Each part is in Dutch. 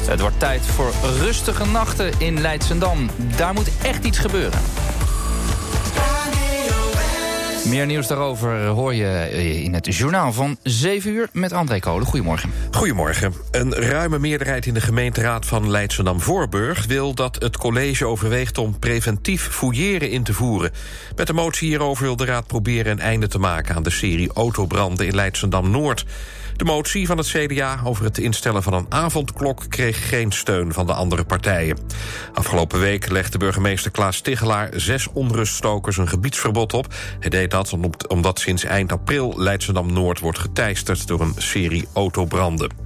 Het wordt tijd voor rustige nachten in Leidschendam. Daar moet echt iets gebeuren. Meer nieuws daarover hoor je in het journaal van 7 uur met André Kolen. Goedemorgen. Goedemorgen. Een ruime meerderheid in de gemeenteraad van Leidschendam-Voorburg wil dat het college overweegt om preventief fouilleren in te voeren. Met de motie hierover wil de raad proberen een einde te maken aan de serie autobranden in Leidschendam-Noord. De motie van het CDA over het instellen van een avondklok kreeg geen steun van de andere partijen. Afgelopen week legde burgemeester Klaas Tigelaar 6 onruststokers een gebiedsverbod op. Hij deed dat omdat sinds eind april Leidschendam-Noord wordt geteisterd door een serie autobranden.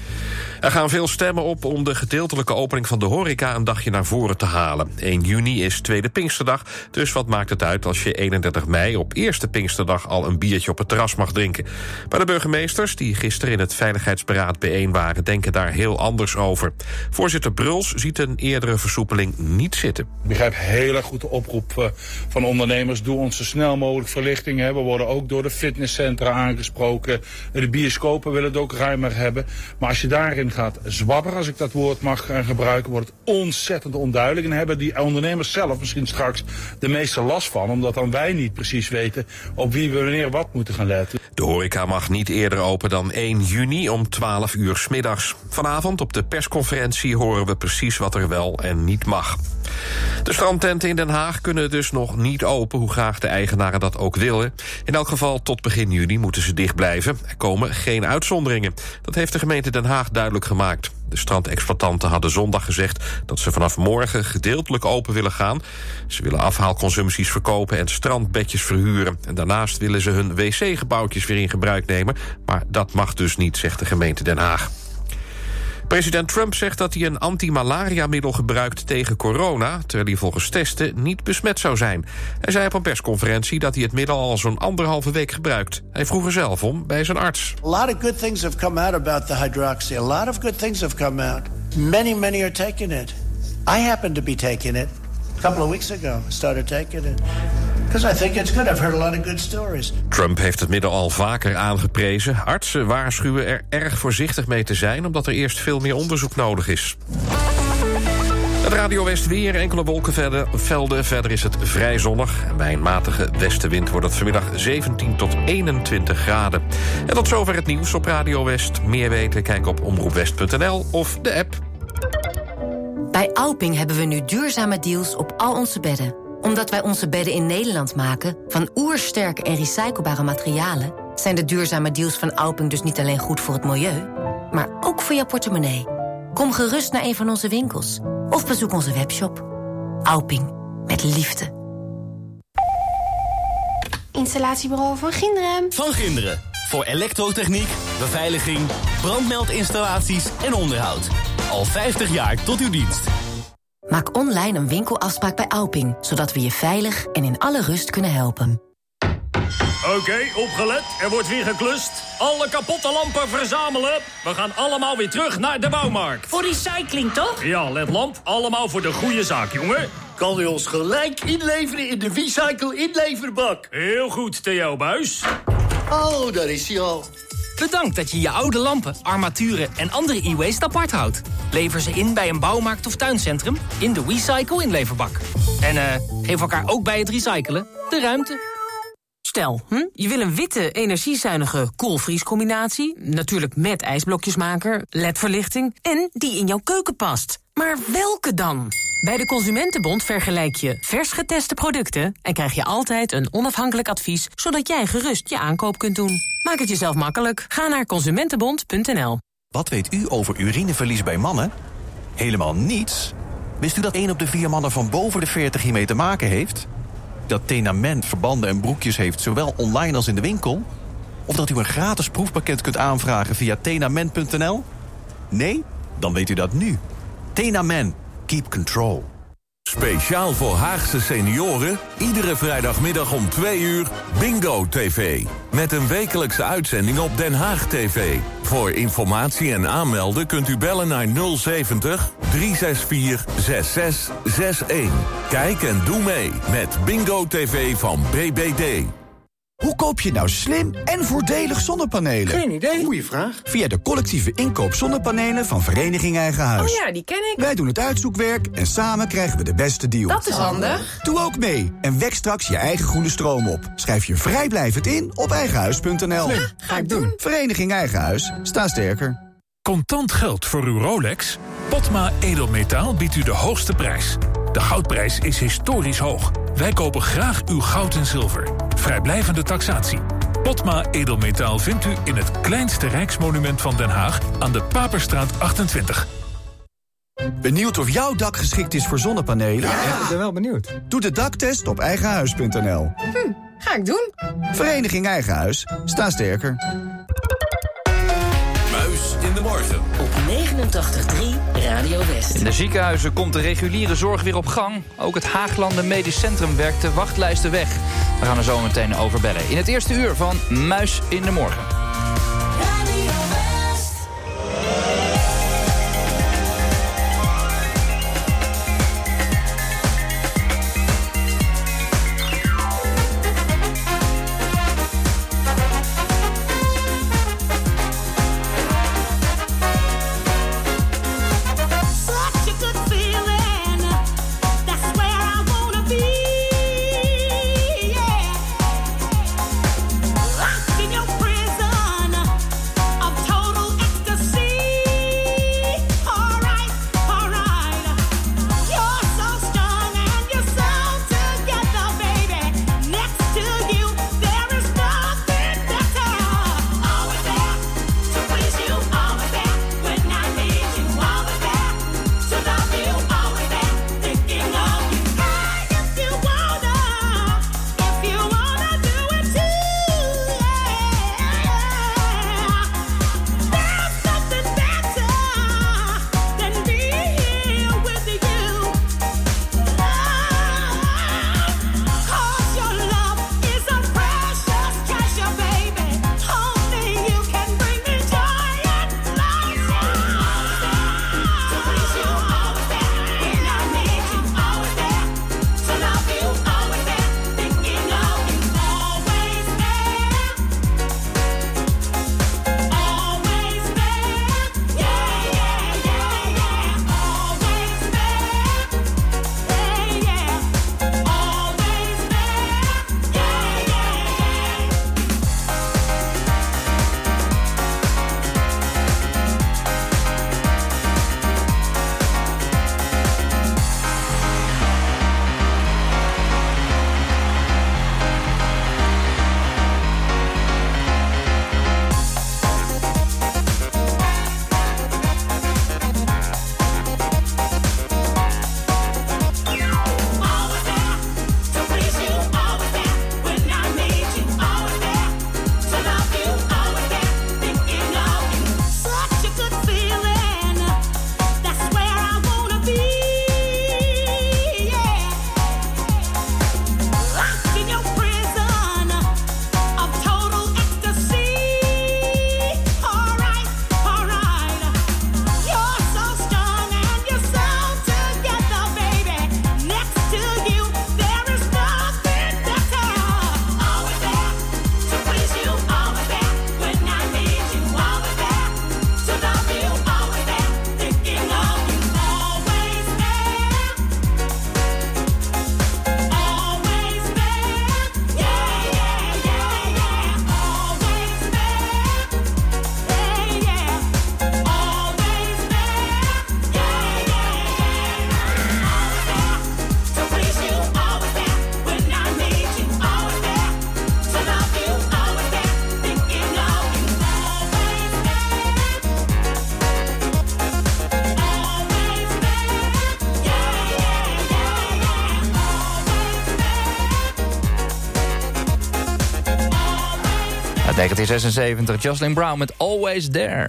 Er gaan veel stemmen op om de gedeeltelijke opening van de horeca een dagje naar voren te halen. 1 juni is Tweede Pinksterdag, dus wat maakt het uit als je 31 mei op Eerste Pinksterdag al een biertje op het terras mag drinken. Maar de burgemeesters, die gisteren in het Veiligheidsberaad bijeen waren, denken daar heel anders over. Voorzitter Bruls ziet een eerdere versoepeling niet zitten. Ik begrijp heel erg goed de oproep van ondernemers. Doe ons zo snel mogelijk verlichting. We worden ook door de fitnesscentra aangesproken. De bioscopen willen het ook ruimer hebben. Maar als je daarin gaat zwabberen, als ik dat woord mag gebruiken, wordt het ontzettend onduidelijk. En hebben die ondernemers zelf misschien straks de meeste last van, omdat dan wij niet precies weten op wie we wanneer wat moeten gaan letten. De horeca mag niet eerder open dan 1 juni om 12 uur 's middags. Vanavond op de persconferentie horen we precies wat er wel en niet mag. De strandtenten in Den Haag kunnen dus nog niet open, hoe graag de eigenaren dat ook willen. In elk geval tot begin juni moeten ze dicht blijven. Er komen geen uitzonderingen. Dat heeft de gemeente Den Haag duidelijk gemaakt. De strandexploitanten hadden zondag gezegd dat ze vanaf morgen gedeeltelijk open willen gaan. Ze willen afhaalconsumpties verkopen en strandbedjes verhuren. En daarnaast willen ze hun wc-gebouwtjes weer in gebruik nemen. Maar dat mag dus niet, zegt de gemeente Den Haag. President Trump zegt dat hij een anti-malaria-middel gebruikt tegen corona, terwijl hij volgens testen niet besmet zou zijn. Hij zei op een persconferentie dat hij het middel al zo'n 1,5 week gebruikt. Hij vroeg er zelf om bij zijn arts. A lot of good things have come out about the hydroxy. A lot of good things have come out. Many are taking it. I happen to be taking it. A couple of weeks ago, I started taking it. Because I think it's good. I've heard a lot of good stories. Trump heeft het middel al vaker aangeprezen. Artsen waarschuwen er erg voorzichtig mee te zijn, omdat er eerst veel meer onderzoek nodig is. Het Radio West weer, enkele wolkenvelden. Verder is het vrij zonnig. En bij een matige westenwind wordt het vanmiddag 17 tot 21 graden. En tot zover het nieuws op Radio West. Meer weten, kijk op omroepwest.nl of de app. Bij Alping hebben we nu duurzame deals op al onze bedden. Omdat wij onze bedden in Nederland maken van oersterke en recyclebare materialen, zijn de duurzame deals van Alping dus niet alleen goed voor het milieu, maar ook voor jouw portemonnee. Kom gerust naar een van onze winkels of bezoek onze webshop. Alping, met liefde. Installatiebureau Van Ginderen. Van Ginderen. Voor elektrotechniek, beveiliging, brandmeldinstallaties en onderhoud. Al 50 jaar tot uw dienst. Maak online een winkelafspraak bij Alping, zodat we je veilig en in alle rust kunnen helpen. Oké, opgelet. Er wordt weer geklust. Alle kapotte lampen verzamelen. We gaan allemaal weer terug naar de bouwmarkt. Voor recycling, toch? Ja, let lamp. Allemaal voor de goede zaak, jongen. Kan u ons gelijk inleveren in de Recycle inleverbak? Heel goed, Theo Buis. Oh, daar is hij al. Bedankt dat je je oude lampen, armaturen en andere e-waste apart houdt. Lever ze in bij een bouwmarkt of tuincentrum in de Recycle inleverbak. En geef elkaar ook bij het recyclen de ruimte. Stel, je wil een witte, energiezuinige koelvriescombinatie, natuurlijk met ijsblokjesmaker, ledverlichting en die in jouw keuken past. Maar welke dan? Bij de Consumentenbond vergelijk je vers geteste producten en krijg je altijd een onafhankelijk advies, zodat jij gerust je aankoop kunt doen. Maak het jezelf makkelijk. Ga naar consumentenbond.nl. Wat weet u over urineverlies bij mannen? Helemaal niets. Wist u dat 1 op de 4 mannen van boven de 40 hiermee te maken heeft? Dat Tenament verbanden en broekjes heeft, zowel online als in de winkel? Of dat u een gratis proefpakket kunt aanvragen via tenament.nl? Nee? Dan weet u dat nu. Tenament. Keep control. Speciaal voor Haagse senioren, iedere vrijdagmiddag om 2 uur Bingo TV. Met een wekelijkse uitzending op Den Haag TV. Voor informatie en aanmelden kunt u bellen naar 070 364 6661. Kijk en doe mee met Bingo TV van BBD. Hoe koop je nou slim en voordelig zonnepanelen? Geen idee. Goeie vraag. Via de collectieve inkoop zonnepanelen van Vereniging Eigen Huis. Oh ja, die ken ik. Wij doen het uitzoekwerk en samen krijgen we de beste deal. Dat is handig. Doe ook mee en wek straks je eigen groene stroom op. Schrijf je vrijblijvend in op eigenhuis.nl. Ga ik doen. Vereniging Eigen Huis. Sta sterker. Contant geld voor uw Rolex? Potma Edelmetaal biedt u de hoogste prijs. De goudprijs is historisch hoog. Wij kopen graag uw goud en zilver. Vrijblijvende taxatie. Potma Edelmetaal vindt u in het kleinste rijksmonument van Den Haag aan de Paperstraat 28. Benieuwd of jouw dak geschikt is voor zonnepanelen? Ja, ik ben wel benieuwd. Doe de daktest op eigenhuis.nl. Ga ik doen. Vereniging Eigen Huis. Sta sterker. Muis in de morgen. Op 89.3 Radio West. In de ziekenhuizen komt de reguliere zorg weer op gang. Ook het Haaglanden Medisch Centrum werkt de wachtlijsten weg. We gaan er zo meteen over bellen. In het eerste uur van Muis in de morgen. Uit 1976, Jocelyn Brown met Always There.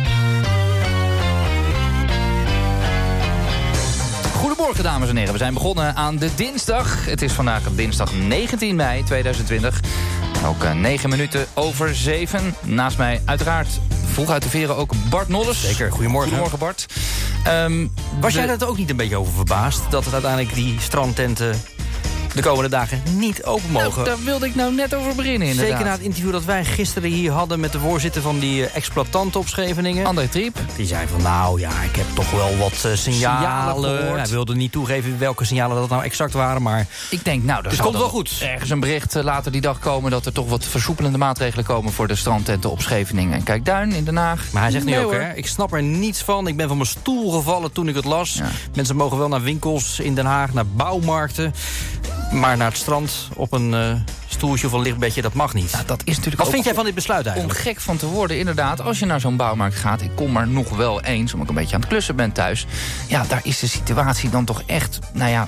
Goedemorgen, dames en heren. We zijn begonnen aan de dinsdag. Het is vandaag dinsdag 19 mei 2020. Ook 9 minuten over 7. Naast mij uiteraard vroeg uit de veren ook Bart Nolles. Zeker, goedemorgen. Goedemorgen, Bart. Was jij er ook niet een beetje over verbaasd dat het uiteindelijk die strandtenten de komende dagen niet open mogen. Nou, daar wilde ik nou net over beginnen, inderdaad. Zeker na het interview dat wij gisteren hier hadden met de voorzitter van die exploitanten op Scheveningen. André Triep. Die zei van, nou ja, ik heb toch wel wat signalen gehoord. Hij wilde niet toegeven welke signalen dat nou exact waren, maar ik denk, nou, dus komt wel goed. Ergens een bericht later die dag komen dat er toch wat versoepelende maatregelen komen voor de strandtenten op Scheveningen en Kijkduin in Den Haag. Maar hij zegt nu ook, hè, ik snap er niets van. Ik ben van mijn stoel gevallen toen ik het las. Ja. Mensen mogen wel naar winkels in Den Haag, naar bouwmarkten, maar naar het strand op een stoeltje of een lichtbedje, dat mag niet. Ja, dat is natuurlijk Wat vind jij van dit besluit eigenlijk? Om gek van te worden, inderdaad. Als je naar zo'n bouwmarkt gaat, ik kom er nog wel eens, omdat ik een beetje aan het klussen ben thuis. Ja, daar is de situatie dan toch echt, nou ja,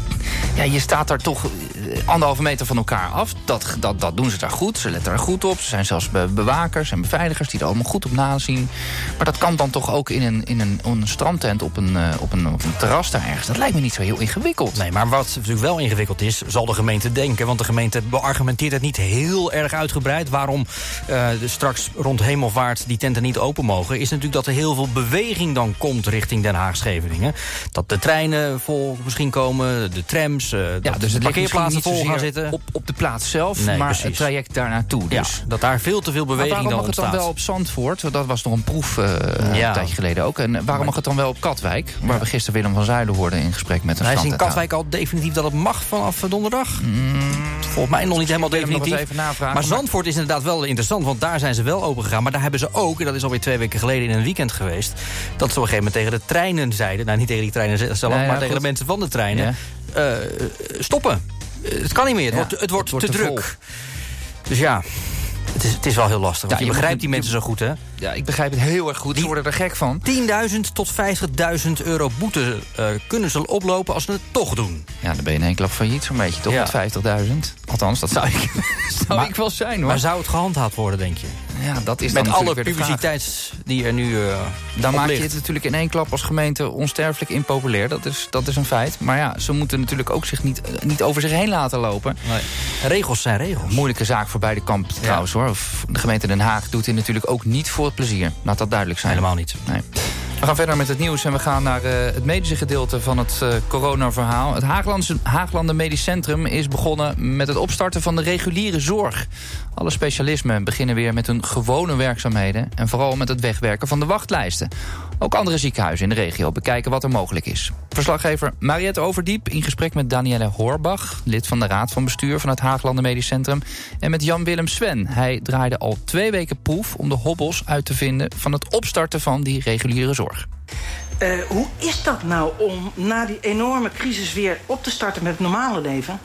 je staat daar toch 1,5 meter van elkaar af. Dat doen ze daar goed. Ze letten er goed op. Ze zijn zelfs bewakers en beveiligers die er allemaal goed op nazien. Maar dat kan dan toch ook in een strandtent op een terras daar ergens. Dat lijkt me niet zo heel ingewikkeld. Nee, maar wat natuurlijk wel ingewikkeld is, zal de gemeente denken. Want de gemeente beargumenteert het niet heel erg uitgebreid. Waarom straks rond Hemelvaart die tenten niet open mogen, is natuurlijk dat er heel veel beweging dan komt richting Den Haag-Scheveningen. Dat de treinen vol misschien komen, de trams, dus de parkeerplaatsen vol gaan zitten. Op de plaats zelf, nee, maar precies. Het traject daar naartoe. Dus. Ja, dat daar veel te veel beweging dan ontstaat. Waarom mag het dan wel op Zandvoort? Dat was nog een proef een tijdje geleden ook. En waarom mag het dan wel op Katwijk? Waar we gisteren Willem van Zuilen hoorden in gesprek met een Hij is in Katwijk al definitief dat het mag vanaf donderdag? Volgens mij nog niet helemaal definitief. Maar Zandvoort is inderdaad wel interessant, want daar zijn ze wel open gegaan. Maar daar hebben ze ook, en dat is alweer 2 weken geleden in een weekend geweest, dat ze op een gegeven moment tegen de treinen zeiden, nou niet tegen die treinen zelf, maar tegen de mensen van de treinen, stoppen. Het kan niet meer, het wordt te druk. Dus ja, het is wel heel lastig. Want je begrijpt die mensen zo goed, hè? Ja, ik begrijp het heel erg goed. Ze worden er gek van. 10.000 tot 50.000 euro boete kunnen ze oplopen als ze het toch doen. Ja, dan ben je in één klap failliet zo'n beetje, toch? Ja. Met 50.000. Althans, dat zou ik wel zijn, hoor. Maar zou het gehandhaafd worden, denk je? Ja, dat is met dan alle publiciteit die er nu dan maak je het natuurlijk in één klap als gemeente onsterfelijk impopulair. Dat is een feit. Maar ja, ze moeten natuurlijk ook zich niet over zich heen laten lopen. Nee. Regels zijn regels. Moeilijke zaak voor beide kampen trouwens, hoor. De gemeente Den Haag doet dit natuurlijk ook niet voor het plezier. Laat dat duidelijk zijn. Helemaal niet. Nee. We gaan verder met het nieuws en we gaan naar het medische gedeelte van het coronaverhaal. Het Haaglanden Medisch Centrum is begonnen met het opstarten van de reguliere zorg. Alle specialismen beginnen weer met hun gewone werkzaamheden en vooral met het wegwerken van de wachtlijsten. Ook andere ziekenhuizen in de regio bekijken wat er mogelijk is. Verslaggever Mariette Overdiep in gesprek met Danielle Horbach, lid van de Raad van Bestuur van het Haaglanden Medisch Centrum, en met Jan-Willem Swen. Hij draaide al 2 weken proef om de hobbels uit te vinden van het opstarten van die reguliere zorg. Hoe is dat nou om na die enorme crisis weer op te starten met het normale leven?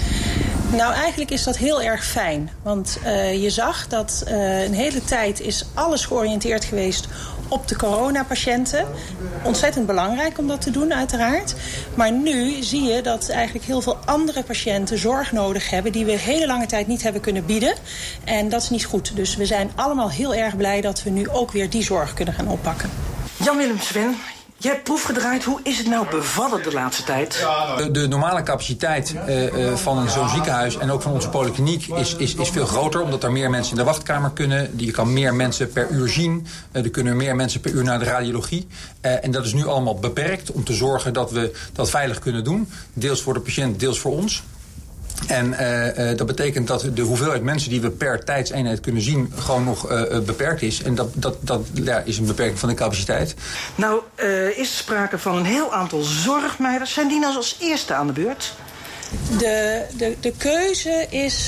Nou, eigenlijk is dat heel erg fijn. Want je zag dat een hele tijd is alles georiënteerd geweest op de coronapatiënten. Ontzettend belangrijk om dat te doen, uiteraard. Maar nu zie je dat eigenlijk heel veel andere patiënten zorg nodig hebben die we hele lange tijd niet hebben kunnen bieden. En dat is niet goed. Dus we zijn allemaal heel erg blij dat we nu ook weer die zorg kunnen gaan oppakken. Jan-Willem Swen, jij hebt proef gedraaid. Hoe is het nou bevallen de laatste tijd? De normale capaciteit van zo'n ziekenhuis en ook van onze polykliniek is veel groter. Omdat er meer mensen in de wachtkamer kunnen. Je kan meer mensen per uur zien. Er kunnen meer mensen per uur naar de radiologie. En dat is nu allemaal beperkt om te zorgen dat we dat veilig kunnen doen. Deels voor de patiënt, deels voor ons. En dat betekent dat de hoeveelheid mensen die we per tijdseenheid kunnen zien gewoon nog beperkt is. En dat is een beperking van de capaciteit. Nou, is er sprake van een heel aantal zorgmeiders. Zijn die nou als eerste aan de beurt? De keuze is,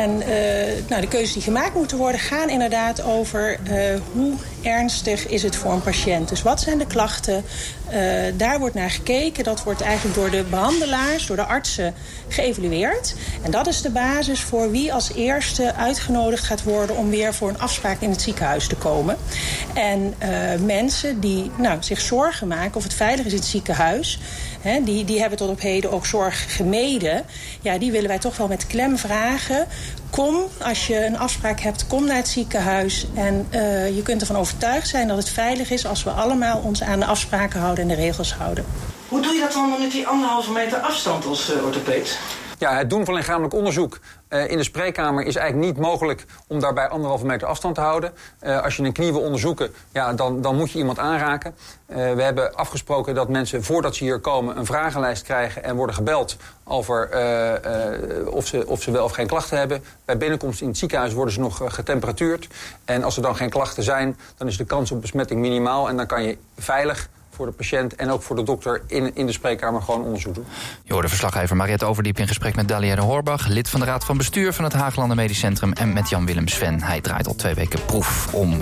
de keuzes die gemaakt moeten worden, gaan inderdaad over hoe ernstig is het voor een patiënt. Dus wat zijn de klachten? Daar wordt naar gekeken. Dat wordt eigenlijk door de behandelaars, door de artsen geëvalueerd. En dat is de basis voor wie als eerste uitgenodigd gaat worden om weer voor een afspraak in het ziekenhuis te komen. En mensen die zich zorgen maken of het veilig is in het ziekenhuis, die hebben tot op heden ook zorg gemeden. Ja, die willen wij toch wel met klem vragen. Kom, als je een afspraak hebt, kom naar het ziekenhuis. En je kunt ervan overtuigd zijn dat het veilig is als we allemaal ons aan de afspraken houden en de regels houden. Hoe doe je dat dan met die 1,5 meter afstand als orthopeed? Ja, het doen van lichamelijk onderzoek in de spreekkamer is eigenlijk niet mogelijk om daarbij 1,5 meter afstand te houden. Als je een knie wil onderzoeken, ja, dan moet je iemand aanraken. We hebben afgesproken dat mensen voordat ze hier komen een vragenlijst krijgen en worden gebeld over of ze wel of geen klachten hebben. Bij binnenkomst in het ziekenhuis worden ze nog getemperatuurd. En als er dan geen klachten zijn, dan is de kans op besmetting minimaal. En dan kan je veilig voor de patiënt en ook voor de dokter in de spreekkamer gewoon onderzoek doen. Je hoorde verslaggever Mariette Overdiep in gesprek met Dalia de Horbach, lid van de Raad van Bestuur van het Haaglanden Medisch Centrum, en met Jan-Willem Sven. Hij draait al 2 weken proef om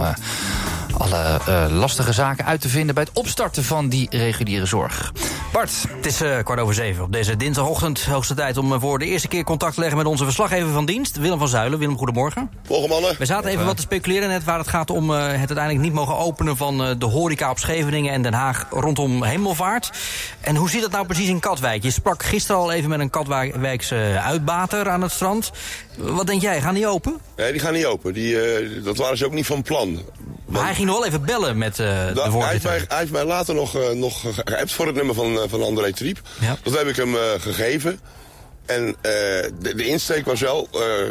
alle lastige zaken uit te vinden bij het opstarten van die reguliere zorg. Bart, het is 6:15 op deze dinsdagochtend. Hoogste tijd om voor de eerste keer contact te leggen met onze verslaggever van dienst, Willem van Zuilen. Willem, goedemorgen. Morgen, mannen. We zaten even wat te speculeren net waar het gaat om het uiteindelijk niet mogen openen van de horeca op Scheveningen en Den Haag rondom Hemelvaart. En hoe zit dat nou precies in Katwijk? Je sprak gisteren al even met een Katwijkse uitbater aan het strand. Wat denk jij, gaan die open? Nee, die gaan niet open. Dat waren ze ook niet van plan. Maar hij ging nog wel even bellen met de voorzitter. Hij heeft mij later nog geappt voor het nummer van André Triep. Ja. Dat heb ik hem gegeven. En de insteek was wel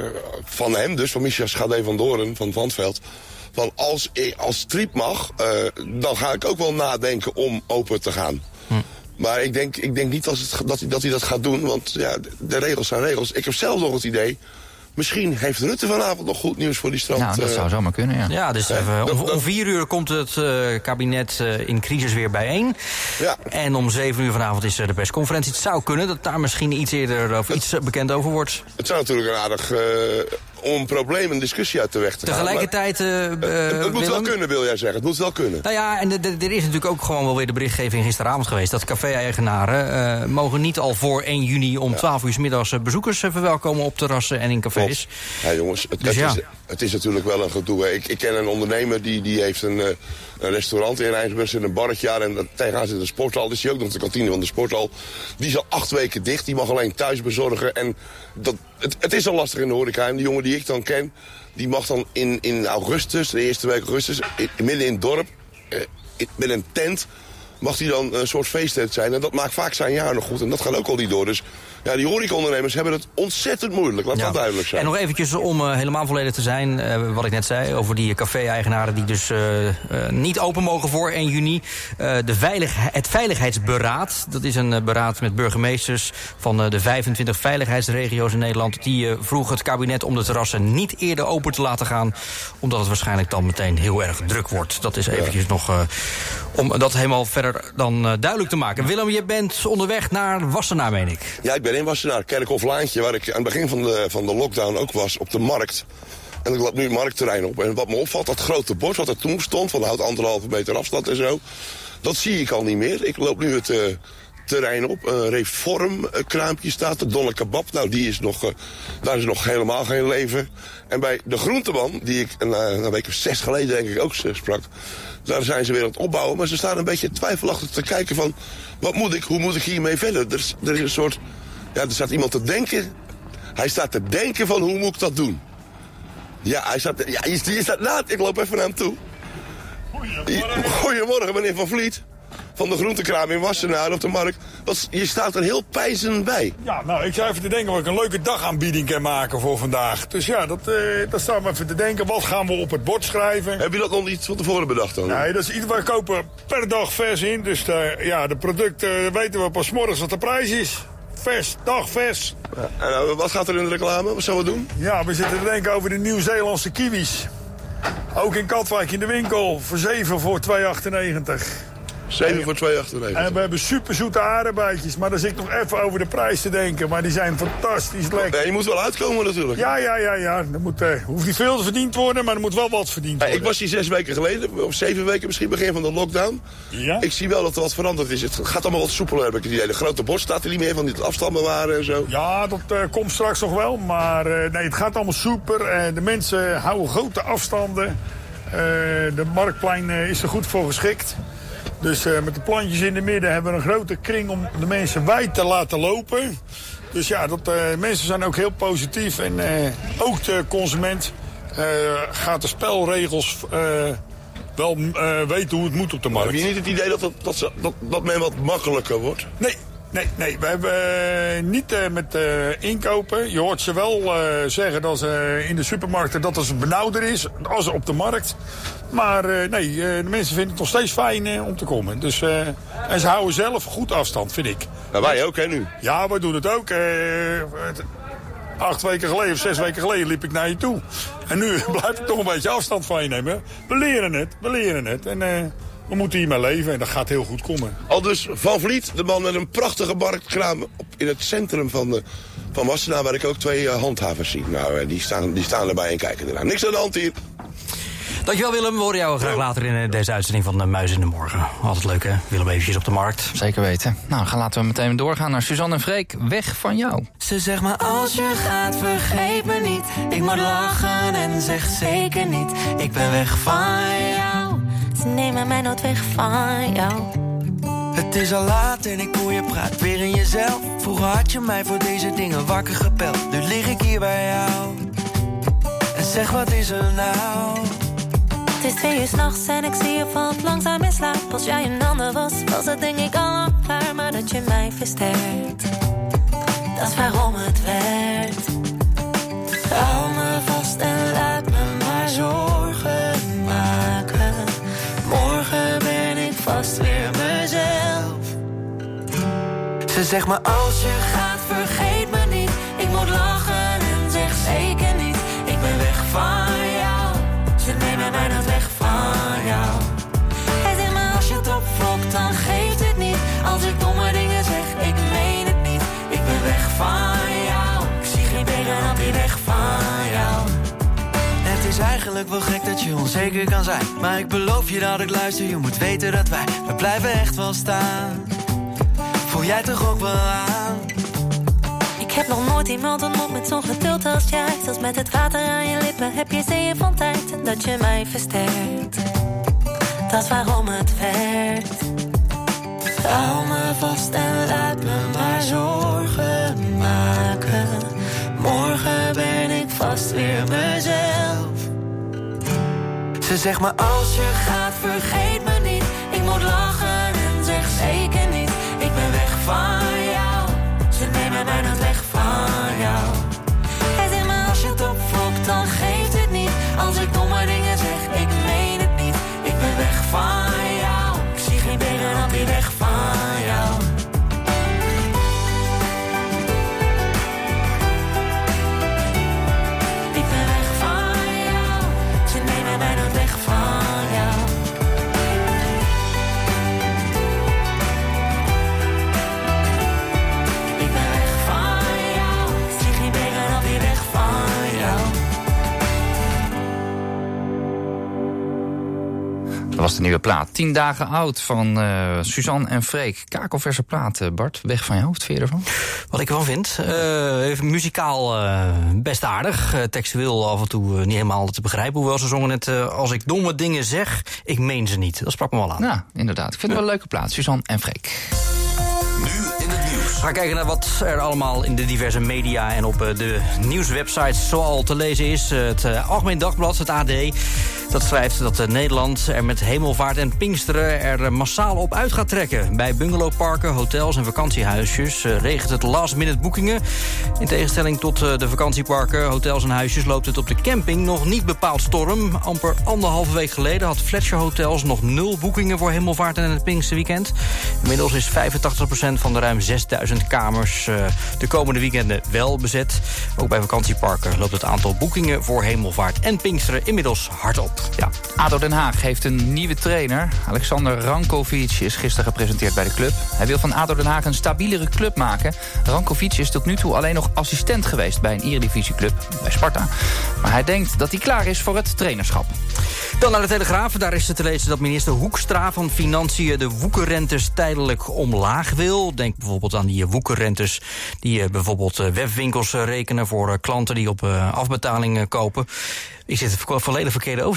van hem, dus van Micha Schade van Doorn van Vantveld. Van als Triep mag, dan ga ik ook wel nadenken om open te gaan. Maar ik denk niet dat hij dat gaat doen, want ja, de regels zijn regels. Ik heb zelf nog het idee, misschien heeft Rutte vanavond nog goed nieuws voor die strand. Nou, dat zou zomaar kunnen, ja. Ja, dus om 4 uur komt het kabinet in crisis weer bijeen. Ja. En om 7 uur vanavond is de persconferentie. Het zou kunnen dat daar misschien iets eerder of iets bekend over wordt. Het zou natuurlijk een aardig om een probleem een discussie uit de weg te gaan. Tegelijkertijd, het moet wel kunnen, wil jij zeggen. Het moet wel kunnen. Nou ja, en er is natuurlijk ook gewoon wel weer de berichtgeving gisteravond geweest dat café-eigenaren mogen niet al voor 1 juni om 12 uur 's middags bezoekers verwelkomen op terrassen en in cafés. Ja, jongens, het is natuurlijk wel een gedoe. Ik ken een ondernemer die heeft een restaurant in Rijnsburg, in een barretje aan, en tegenaan zit een sporthal. Dus die ook nog de kantine van de sporthal. Die is al 8 weken dicht. Die mag alleen thuis bezorgen. En het is al lastig in de horeca. En die jongen die ik dan ken, die mag dan in augustus, de eerste week augustus, midden in het dorp, met een tent, mag hij dan een soort feesttent zijn. En dat maakt vaak zijn jaar nog goed. En dat gaat ook al niet door. Dus ja, die horecaondernemers hebben het ontzettend moeilijk. Laat dat duidelijk zijn. En nog eventjes om helemaal volledig te zijn, wat ik net zei over die café-eigenaren die dus niet open mogen voor 1 juni. Het Veiligheidsberaad, dat is een beraad met burgemeesters van de 25 veiligheidsregio's in Nederland. Die vroeg het kabinet om de terrassen niet eerder open te laten gaan, omdat het waarschijnlijk dan meteen heel erg druk wordt. Dat is eventjes nog om dat helemaal verder dan duidelijk te maken. Willem, je bent onderweg naar Wassenaar, meen ik. Ja, ik ben in Wassenaar, Kerkhoflaantje, waar ik aan het begin van de lockdown ook was, op de markt. En ik loop nu het marktterrein op. En wat me opvalt, dat grote bord wat er toen stond, van houd 1,5 meter afstand en zo, dat zie ik al niet meer. Ik loop nu het terrein op. Een reformkraampje staat, de Dolle Kebab. Nou, daar is nog helemaal geen leven. En bij de groenteman, die ik een week of 6 geleden denk ik ook sprak, daar zijn ze weer aan het opbouwen. Maar ze staan een beetje twijfelachtig te kijken van, hoe moet ik hiermee verder? Er is een soort, ja, er staat iemand te denken. Hij staat te denken van, hoe moet ik dat doen? Ja, je staat na. Ik loop even naar hem toe. Goedemorgen, meneer Van Vliet. Van de groentekraam in Wassenaar op de markt. Je staat er heel pijzend bij. Ja, nou, ik zou even te denken wat ik een leuke dagaanbieding kan maken voor vandaag. Dus ja, dat staat me even te denken. Wat gaan we op het bord schrijven? Heb je dat nog niet van tevoren bedacht dan? Nee, dat is iets, wij kopen per dag vers in. Dus de producten weten we pas morgens wat de prijs is. Vers, dagvers. Ja, en wat gaat er in de reclame? Wat zullen we doen? Ja, we zitten te denken over de Nieuw-Zeelandse kiwis. Ook in Katwijk in de winkel. Voor 7 voor 2,98. 7 voor 2,98. En we hebben superzoete aardbeidjes. Maar dan zit ik nog even over de prijs te denken. Maar die zijn fantastisch lekker. Nee, je moet wel uitkomen natuurlijk. Ja. Er hoeft niet veel verdiend te worden, maar er moet wel wat verdiend worden. Ik was hier 6 weken geleden, of 7 weken misschien, begin van de lockdown. Ja? Ik zie wel dat er wat veranderd is. Het gaat allemaal wat soepeler, heb ik het idee. De grote bord staat er niet meer, van die afstand bewaren en zo. Ja, dat komt straks nog wel. Maar nee, het gaat allemaal soeper. De mensen houden grote afstanden. De marktplein is er goed voor geschikt. Dus met de plantjes in de midden hebben we een grote kring om de mensen wijd te laten lopen. Dus ja, mensen zijn ook heel positief. En ook de consument gaat de spelregels weten hoe het moet op de markt. Heb je niet het idee dat men wat makkelijker wordt? Nee, Nee, we hebben niet met inkopen. Je hoort ze wel zeggen dat ze in de supermarkten dat het benauwder is als op de markt. Maar de mensen vinden het nog steeds fijn om te komen. Dus, en ze houden zelf goed afstand, vind ik. Nou, wij ook, hè, nu? Ja, wij doen het ook. 8 weken geleden of 6 weken geleden liep ik naar je toe. En nu blijf ik toch een beetje afstand van je nemen. We leren het. En we moeten hiermee leven en dat gaat heel goed komen. Al dus Van Vliet, de man met een prachtige marktkraam in het centrum van Wassenaar, waar ik ook 2 handhavers zie. Nou, die staan erbij en kijken ernaar. Niks aan de hand hier. Dankjewel Willem, we horen jou graag later in deze uitzending van Muis in de Morgen. Altijd leuk hè, Willem eventjes op de markt. Zeker weten. Nou, laten we meteen doorgaan naar Suzanne en Freek, weg van jou. Ze zegt maar als je gaat vergeet me niet. Ik moet lachen en zeg zeker niet. Ik ben weg van jou. Ze nemen mij nooit weg van jou. Het is al laat en ik hoor je praat weer in jezelf. Vroeger had je mij voor deze dingen wakker gebeld. Nu lig ik hier bij jou. En zeg wat is er nou? Het is 2 uur 's nachts en ik zie je valt langzaam in slaap. Als jij een ander was het denk ik al lang klaar. Maar dat je mij versterkt, dat is waarom het werkt. Hou me vast en laat me maar zorgen maken. Morgen ben ik vast weer mezelf. Ze zegt maar als je gaat vergeet me niet. Ik moet lachen en zeg zeker niet. Ik ben weg van jou. Ze nemen mij nooit weg van jou. Hij zegt maar als je het opvlokt dan geeft het niet. Als ik domme dingen zeg, ik meen het niet. Ik ben weg van jou. Ik zie geen tegenhand die weg van jou. Het is eigenlijk wel gek dat je onzeker kan zijn. Maar ik beloof je dat ik luister. Je moet weten dat we blijven echt wel staan. Voel jij toch ook wel aan? Ik heb nog nooit iemand ontmoet met zo'n geduld als jij. Zelfs met het water aan je lippen heb je zeeën van tijd. En dat je mij versterkt, dat is waarom het werkt. Hou me vast en laat me maar zorgen maken. Morgen ben ik vast weer mezelf. Ze zegt maar als je gaat vergeet me niet. Ik moet lachen en zeg zeker niet. Ik ben weg van jou. Ze nemen mij nooit weg van jou. Hij zegt maar als je het opvlokt dan geeft het niet. Als ik domme dingen zeg, ik meen het niet. Ik ben weg van jou. Ik zie geen tegenhand die weg van jou. Ik ben weg van jou. Ze nemen mij nooit weg van jou. Ik ben weg van jou. Ik zie geen tegenhand die weg van jou. Dat was de nieuwe plaat. 10 dagen oud van Suzanne en Freek. Kakelverse plaat, Bart. Weg van jou, wat vind je ervan? Wat ik ervan vind? Even muzikaal best aardig. Textueel af en toe niet helemaal te begrijpen. Hoewel ze zongen net, als ik domme dingen zeg, ik meen ze niet. Dat sprak me wel aan. Ja, inderdaad. Ik vind het wel een leuke plaat. Suzanne en Freek. Nu in het nieuws. We gaan kijken naar wat er allemaal in de diverse media en op de nieuwswebsites zoal te lezen is. Het Algemeen Dagblad, het AD, dat schrijft dat Nederland er met Hemelvaart en Pinksteren er massaal op uit gaat trekken. Bij bungalowparken, hotels en vakantiehuisjes regent het last-minute boekingen. In tegenstelling tot de vakantieparken, hotels en huisjes loopt het op de camping nog niet bepaald storm. Amper 1,5 week geleden had Fletcher Hotels nog 0 boekingen voor Hemelvaart en het Pinksterweekend. Inmiddels is 85% van de ruim 6000 kamers de komende weekenden wel bezet. Ook bij vakantieparken loopt het aantal boekingen voor Hemelvaart en Pinksteren inmiddels hard op. Ja, ADO Den Haag heeft een nieuwe trainer. Alexander Rankovic is gisteren gepresenteerd bij de club. Hij wil van ADO Den Haag een stabielere club maken. Rankovic is tot nu toe alleen nog assistent geweest bij een eredivisieclub, bij Sparta. Maar hij denkt dat hij klaar is voor het trainerschap. Dan naar de Telegraaf. Daar is te lezen dat minister Hoekstra van Financiën de woekerrentes tijdelijk omlaag wil. Denk bijvoorbeeld aan die woekerrentes die bijvoorbeeld webwinkels rekenen voor klanten die op afbetaling kopen. Ik zit volledig verkeerde overzicht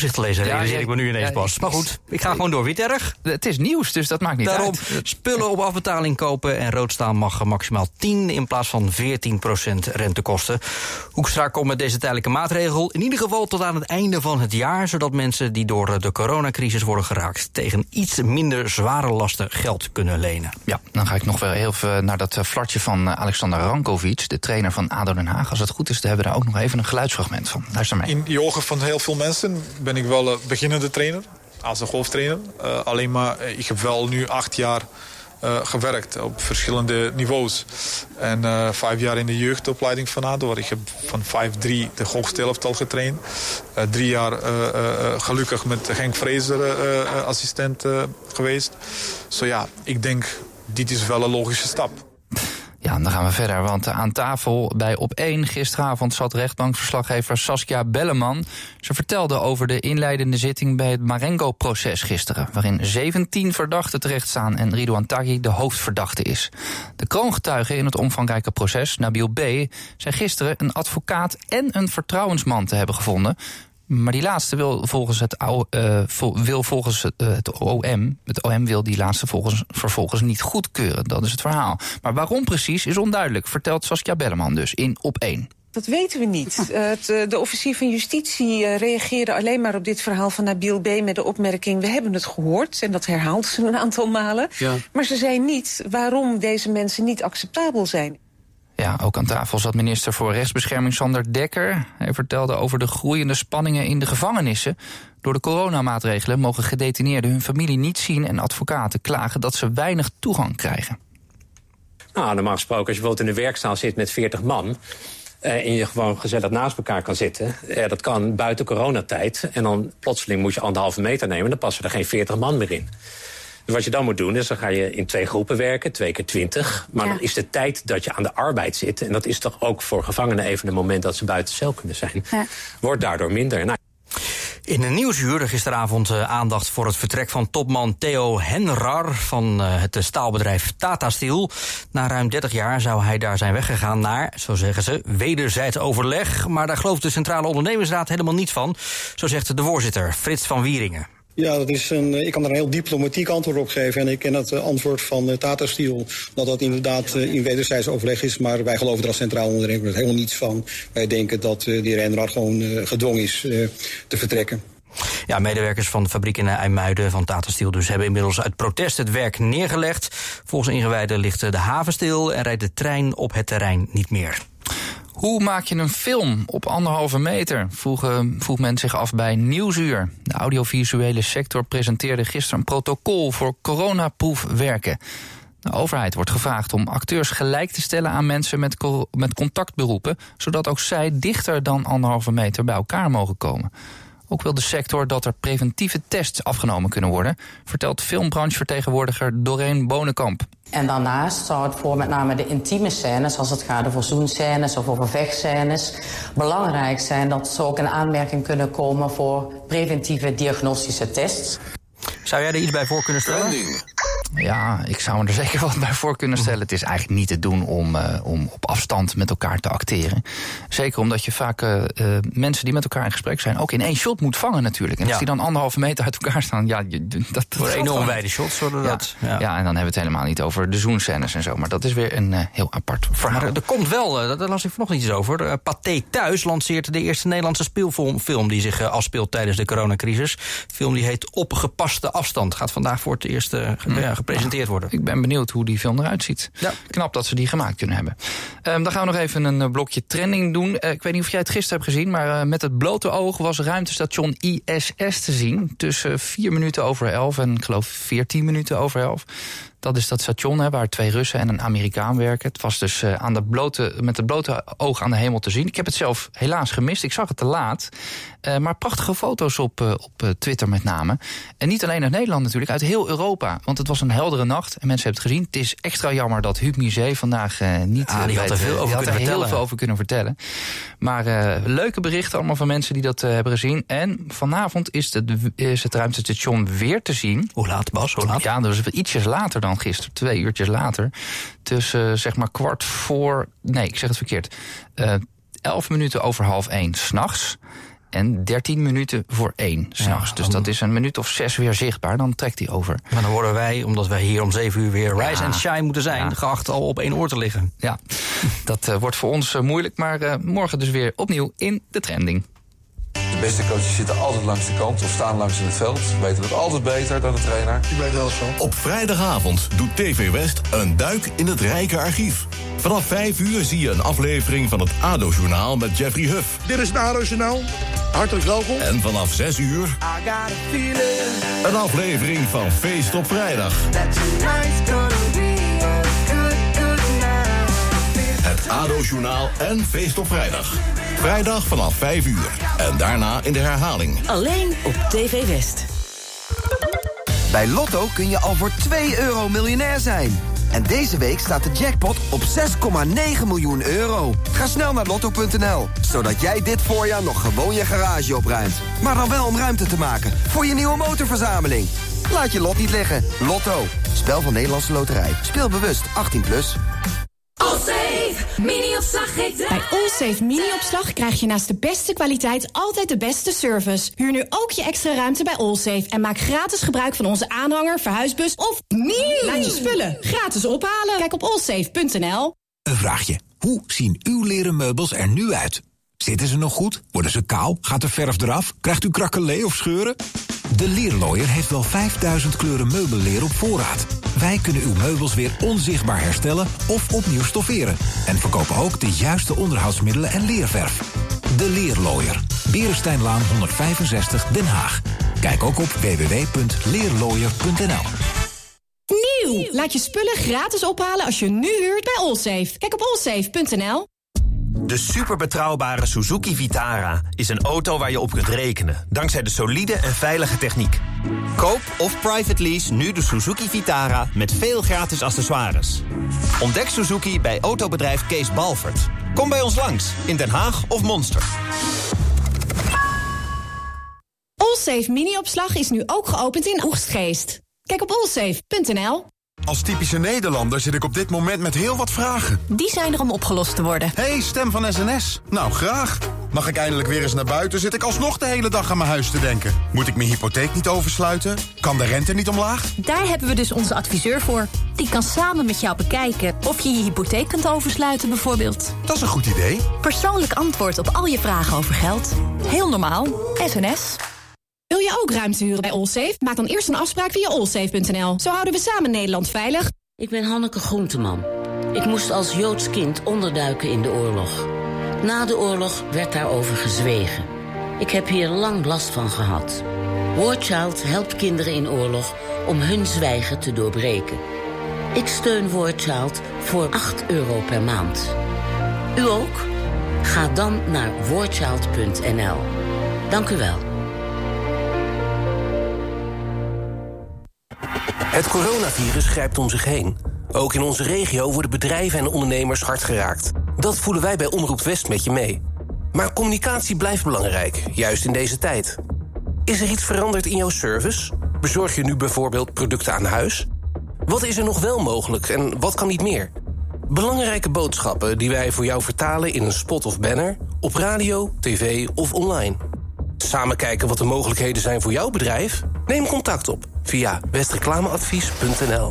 overzicht te lezen, realiseer ik me nu ineens pas. Maar goed, ik ga gewoon door. Wie het erg? Het is nieuws, dus dat maakt niet Daarom uit. spullen op afbetaling kopen en roodstaal mag maximaal 10 in plaats van 14% rente kosten. Hoekstra komt met deze tijdelijke maatregel in ieder geval tot aan het einde van het jaar, zodat mensen die door de coronacrisis worden geraakt tegen iets minder zware lasten geld kunnen lenen. Ja, dan ga ik nog wel heel even naar dat flartje van Alexander Rankovic, de trainer van ADO Den Haag. Als het goed is, hebben we daar ook nog even een geluidsfragment van. Luister mee. In de ogen van heel veel mensen ben ik wel beginnende trainer, als een golftrainer. Alleen maar, ik heb wel nu 8 jaar gewerkt op verschillende niveaus. En 5 jaar in de jeugdopleiding van ADO, waar ik heb van 5-3 de golfsteelftal getraind. 3 jaar gelukkig met Henk Vrezer assistent geweest. Zo ja, ik denk, dit is wel een logische stap. Ja, en dan gaan we verder, want aan tafel bij Op1 gisteravond zat rechtbankverslaggever Saskia Belleman. Ze vertelde over de inleidende zitting bij het Marengo-proces gisteren, waarin 17 verdachten terechtstaan en Ridouan Taghi de hoofdverdachte is. De kroongetuigen in het omvangrijke proces, Nabil B., zei gisteren een advocaat en een vertrouwensman te hebben gevonden. Maar die laatste wil volgens het OM... Het OM wil die laatste vervolgens niet goedkeuren. Dat is het verhaal. Maar waarom precies is onduidelijk, vertelt Saskia Belleman dus in Op1. Dat weten we niet. De officier van justitie reageerde alleen maar op dit verhaal van Nabil B. met de opmerking: we hebben het gehoord. En dat herhaalt ze een aantal malen. Ja. Maar ze zei niet waarom deze mensen niet acceptabel zijn. Ja, ook aan tafel zat minister voor Rechtsbescherming Sander Dekker. Hij vertelde over de groeiende spanningen in de gevangenissen. Door de coronamaatregelen mogen gedetineerden hun familie niet zien en advocaten klagen dat ze weinig toegang krijgen. Nou, normaal gesproken, als je bijvoorbeeld in de werkzaal zit met 40 man... en je gewoon gezellig naast elkaar kan zitten. Dat kan buiten coronatijd. En dan plotseling moet je 1,5 meter nemen. Dan passen er geen 40 man meer in. Dus wat je dan moet doen, is dan ga je in 2 groepen werken, 2 keer 20. Maar dan is de tijd dat je aan de arbeid zit... en dat is toch ook voor gevangenen even een moment dat ze buiten cel kunnen zijn... wordt daardoor minder. Nou, in een Nieuwsuur gisteravond aandacht voor het vertrek van topman Theo Henrar van het staalbedrijf Tata Steel. Na ruim 30 jaar zou hij daar zijn weggegaan naar, zo zeggen ze, wederzijds overleg. Maar daar gelooft de Centrale Ondernemersraad helemaal niets van. Zo zegt de voorzitter, Frits van Wieringen. Ja, ik kan er een heel diplomatiek antwoord op geven. En ik ken het antwoord van Tata Steel dat inderdaad in wederzijds overleg is. Maar wij geloven er als Centraal Ondernemer helemaal niets van. Wij denken dat de heer Henrar gewoon gedwongen is te vertrekken. Ja, medewerkers van de fabriek in IJmuiden van Tata Steel dus hebben inmiddels uit protest het werk neergelegd. Volgens ingewijden ligt de haven stil en rijdt de trein op het terrein niet meer. Hoe maak je een film op 1,5 meter? Vroeg men zich af bij Nieuwsuur. De audiovisuele sector presenteerde gisteren een protocol voor coronaproof werken. De overheid wordt gevraagd om acteurs gelijk te stellen aan mensen met contactberoepen, zodat ook zij dichter dan 1,5 meter bij elkaar mogen komen. Ook wil de sector dat er preventieve tests afgenomen kunnen worden, vertelt filmbranchevertegenwoordiger Doreen Bonenkamp. En daarnaast zou het voor met name de intieme scènes, als het gaat over zoenscènes of over vechtscènes, belangrijk zijn dat ze ook in aanmerking kunnen komen voor preventieve diagnostische tests. Zou jij er iets bij voor kunnen stellen? Ja, ik zou me er zeker wat bij voor kunnen stellen. Het is eigenlijk niet te doen om op afstand met elkaar te acteren. Zeker omdat je vaak mensen die met elkaar in gesprek zijn ook in 1 shot moet vangen natuurlijk. En als die dan 1,5 meter uit elkaar staan, ja, dat voor enorm wijde shots worden dat. Ja, en dan hebben we het helemaal niet over de zoenscènes en zo. Maar dat is weer een heel apart verhaal. Maar er komt wel, daar las ik vanochtend iets over. Pathé Thuis lanceert de eerste Nederlandse speelfilm die zich afspeelt tijdens de coronacrisis. De film die heet Op gepaste afstand. Gaat vandaag voor het eerst gepresenteerd worden. Ik ben benieuwd hoe die film eruit ziet. Ja. Knap dat ze die gemaakt kunnen hebben. Dan gaan we nog even een blokje trending doen. Ik weet niet of jij het gisteren hebt gezien, maar met het blote oog was ruimtestation ISS te zien. Tussen 4 minuten over 11 en ik geloof 14 minuten over 11. Dat is dat station waar 2 Russen en een Amerikaan werken. Het was dus met het blote oog aan de hemel te zien. Ik heb het zelf helaas gemist. Ik zag het te laat. Maar prachtige foto's op Twitter met name. En niet alleen uit Nederland natuurlijk, uit heel Europa. Want het was een heldere nacht en mensen hebben het gezien. Het is extra jammer dat Huub Musée vandaag niet... die had er heel veel over kunnen vertellen. Maar leuke berichten allemaal van mensen die dat hebben gezien. En vanavond is het ruimtestation weer te zien. Hoe laat, Bas? Hoe laat? Ja, dus ietsjes later dan gisteren. 2 uurtjes later. Tussen zeg maar 11:15. Nee, ik zeg het verkeerd. 11 minuten over 12:30 s'nachts. en 13 minuten voor 1 s'nachts. Dus dat is een minuut of 6 weer zichtbaar. Dan trekt hij over. Maar dan worden wij, omdat wij hier om 7 uur weer rise and shine moeten zijn, geacht al op 1 oor te liggen. Ja, dat wordt voor ons moeilijk. Maar morgen dus weer opnieuw in de trending. De beste coaches zitten altijd langs de kant of staan langs in het veld. Weten het altijd beter dan de trainer. Ik weet er alles van. Op vrijdagavond doet TV West een duik in het rijke archief. Vanaf 5 uur zie je een aflevering van het ADO-journaal met Jeffrey Huff. Dit is het ADO-journaal. Hartelijk welkom. En vanaf 6 uur een aflevering van Feest op Vrijdag. Het ADO-journaal en Feest op Vrijdag. Vrijdag vanaf 5 uur. En daarna in de herhaling. Alleen op TV West. Bij Lotto kun je al voor €2 miljonair zijn. En deze week staat de jackpot op 6,9 miljoen euro. Ga snel naar lotto.nl, zodat jij dit voorjaar nog gewoon je garage opruimt. Maar dan wel om ruimte te maken voor je nieuwe motorverzameling. Laat je lot niet liggen. Lotto. Spel van Nederlandse Loterij. Speel bewust 18+. Allsafe mini-opslag geeft Bij Allsafe mini-opslag krijg je naast de beste kwaliteit altijd de beste service. Huur nu ook je extra ruimte bij Allsafe en maak gratis gebruik van onze aanhanger, verhuisbus of nieuw. Laat je spullen gratis ophalen. Kijk op allsafe.nl. Een vraagje. Hoe zien uw leren meubels er nu uit? Zitten ze nog goed? Worden ze kaal? Gaat de verf eraf? Krijgt u krakelé of scheuren? De Leerlooier heeft wel 5000 kleuren meubelleer op voorraad. Wij kunnen uw meubels weer onzichtbaar herstellen of opnieuw stofferen. En verkopen ook de juiste onderhoudsmiddelen en leerverf. De Leerlooier. Beresteinlaan 165 Den Haag. Kijk ook op www.leerlooier.nl. Nieuw! Laat je spullen gratis ophalen als je nu huurt bij Allsafe. Kijk op allsafe.nl. De superbetrouwbare Suzuki Vitara is een auto waar je op kunt rekenen, dankzij de solide en veilige techniek. Koop of private lease nu de Suzuki Vitara met veel gratis accessoires. Ontdek Suzuki bij autobedrijf Kees Balvert. Kom bij ons langs, in Den Haag of Monster. Allsafe mini-opslag is nu ook geopend in Oegstgeest. Kijk op allsafe.nl. Als typische Nederlander zit ik op dit moment met heel wat vragen. Die zijn er om opgelost te worden. Hey, stem van SNS. Nou, graag. Mag ik eindelijk weer eens naar buiten? Zit ik alsnog de hele dag aan mijn huis te denken? Moet ik mijn hypotheek niet oversluiten? Kan de rente niet omlaag? Daar hebben we dus onze adviseur voor. Die kan samen met jou bekijken of je je hypotheek kunt oversluiten bijvoorbeeld. Dat is een goed idee. Persoonlijk antwoord op al je vragen over geld. Heel normaal. SNS. Wil je ook ruimte huren bij Allsafe? Maak dan eerst een afspraak via allsafe.nl. Zo houden we samen Nederland veilig. Ik ben Hanneke Groenteman. Ik moest als Joods kind onderduiken in de oorlog. Na de oorlog werd daarover gezwegen. Ik heb hier lang last van gehad. War Child helpt kinderen in oorlog om hun zwijgen te doorbreken. Ik steun War Child voor €8 per maand. U ook? Ga dan naar warchild.nl. Dank u wel. Het coronavirus grijpt om zich heen. Ook in onze regio worden bedrijven en ondernemers hard geraakt. Dat voelen wij bij Omroep West met je mee. Maar communicatie blijft belangrijk, juist in deze tijd. Is er iets veranderd in jouw service? Bezorg je nu bijvoorbeeld producten aan huis? Wat is er nog wel mogelijk en wat kan niet meer? Belangrijke boodschappen die wij voor jou vertalen in een spot of banner, op radio, tv of online. Samen kijken wat de mogelijkheden zijn voor jouw bedrijf? Neem contact op via westreclameadvies.nl.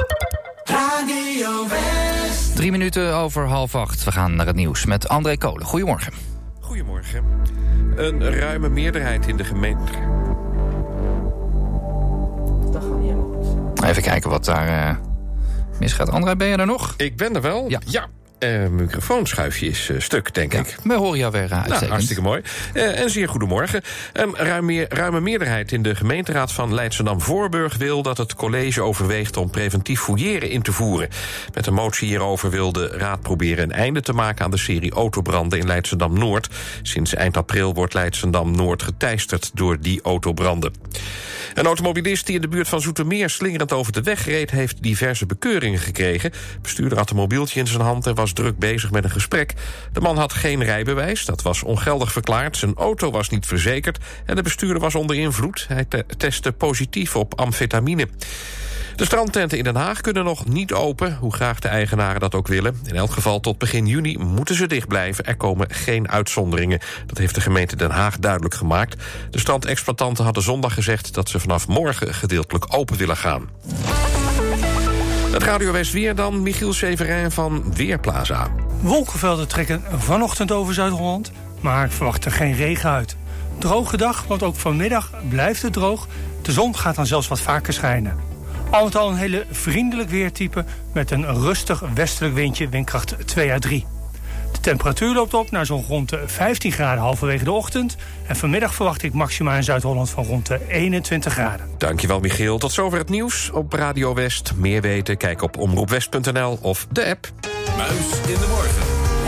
Radio West. 3 minuten over 7:30. We gaan naar het nieuws met André Kolen. Goedemorgen. Goedemorgen. Een ruime meerderheid in de gemeente. Even kijken wat daar misgaat. André, ben je er nog? Ik ben er wel, ja. Microfoonschuifje is stuk, denk ik. We horen jou weer uitstekend. Nou, hartstikke mooi. En zeer goedemorgen. Ruime meerderheid in de gemeenteraad van Leidschendam-Voorburg wil dat het college overweegt om preventief fouilleren in te voeren. Met een motie hierover wil de raad proberen een einde te maken aan de serie autobranden in Leidschendam-Noord. Sinds eind april wordt Leidschendam-Noord geteisterd door die autobranden. Een automobilist die in de buurt van Zoetermeer slingerend over de weg reed, heeft diverse bekeuringen gekregen. De bestuurder had een mobieltje in zijn hand en was druk bezig met een gesprek. De man had geen rijbewijs, dat was ongeldig verklaard. Zijn auto was niet verzekerd en de bestuurder was onder invloed. Hij testte positief op amfetamine. De strandtenten in Den Haag kunnen nog niet open, hoe graag de eigenaren dat ook willen. In elk geval tot begin juni moeten ze dicht blijven. Er komen geen uitzonderingen. Dat heeft de gemeente Den Haag duidelijk gemaakt. De strandexploitanten hadden zondag gezegd dat ze vanaf morgen gedeeltelijk open willen gaan. Het Radio West weer dan, Michiel Severin van Weerplaza. Wolkenvelden trekken vanochtend over Zuid-Holland, maar ik verwacht er geen regen uit. Droge dag, want ook vanmiddag blijft het droog. De zon gaat dan zelfs wat vaker schijnen. Al met al een hele vriendelijk weertype met een rustig westelijk windje, windkracht 2 à 3. De temperatuur loopt op naar zo'n rond de 15 graden halverwege de ochtend. En vanmiddag verwacht ik maxima in Zuid-Holland van rond de 21 graden. Dankjewel Michiel. Tot zover het nieuws op Radio West. Meer weten, kijk op omroepwest.nl of de app. Muis in de morgen.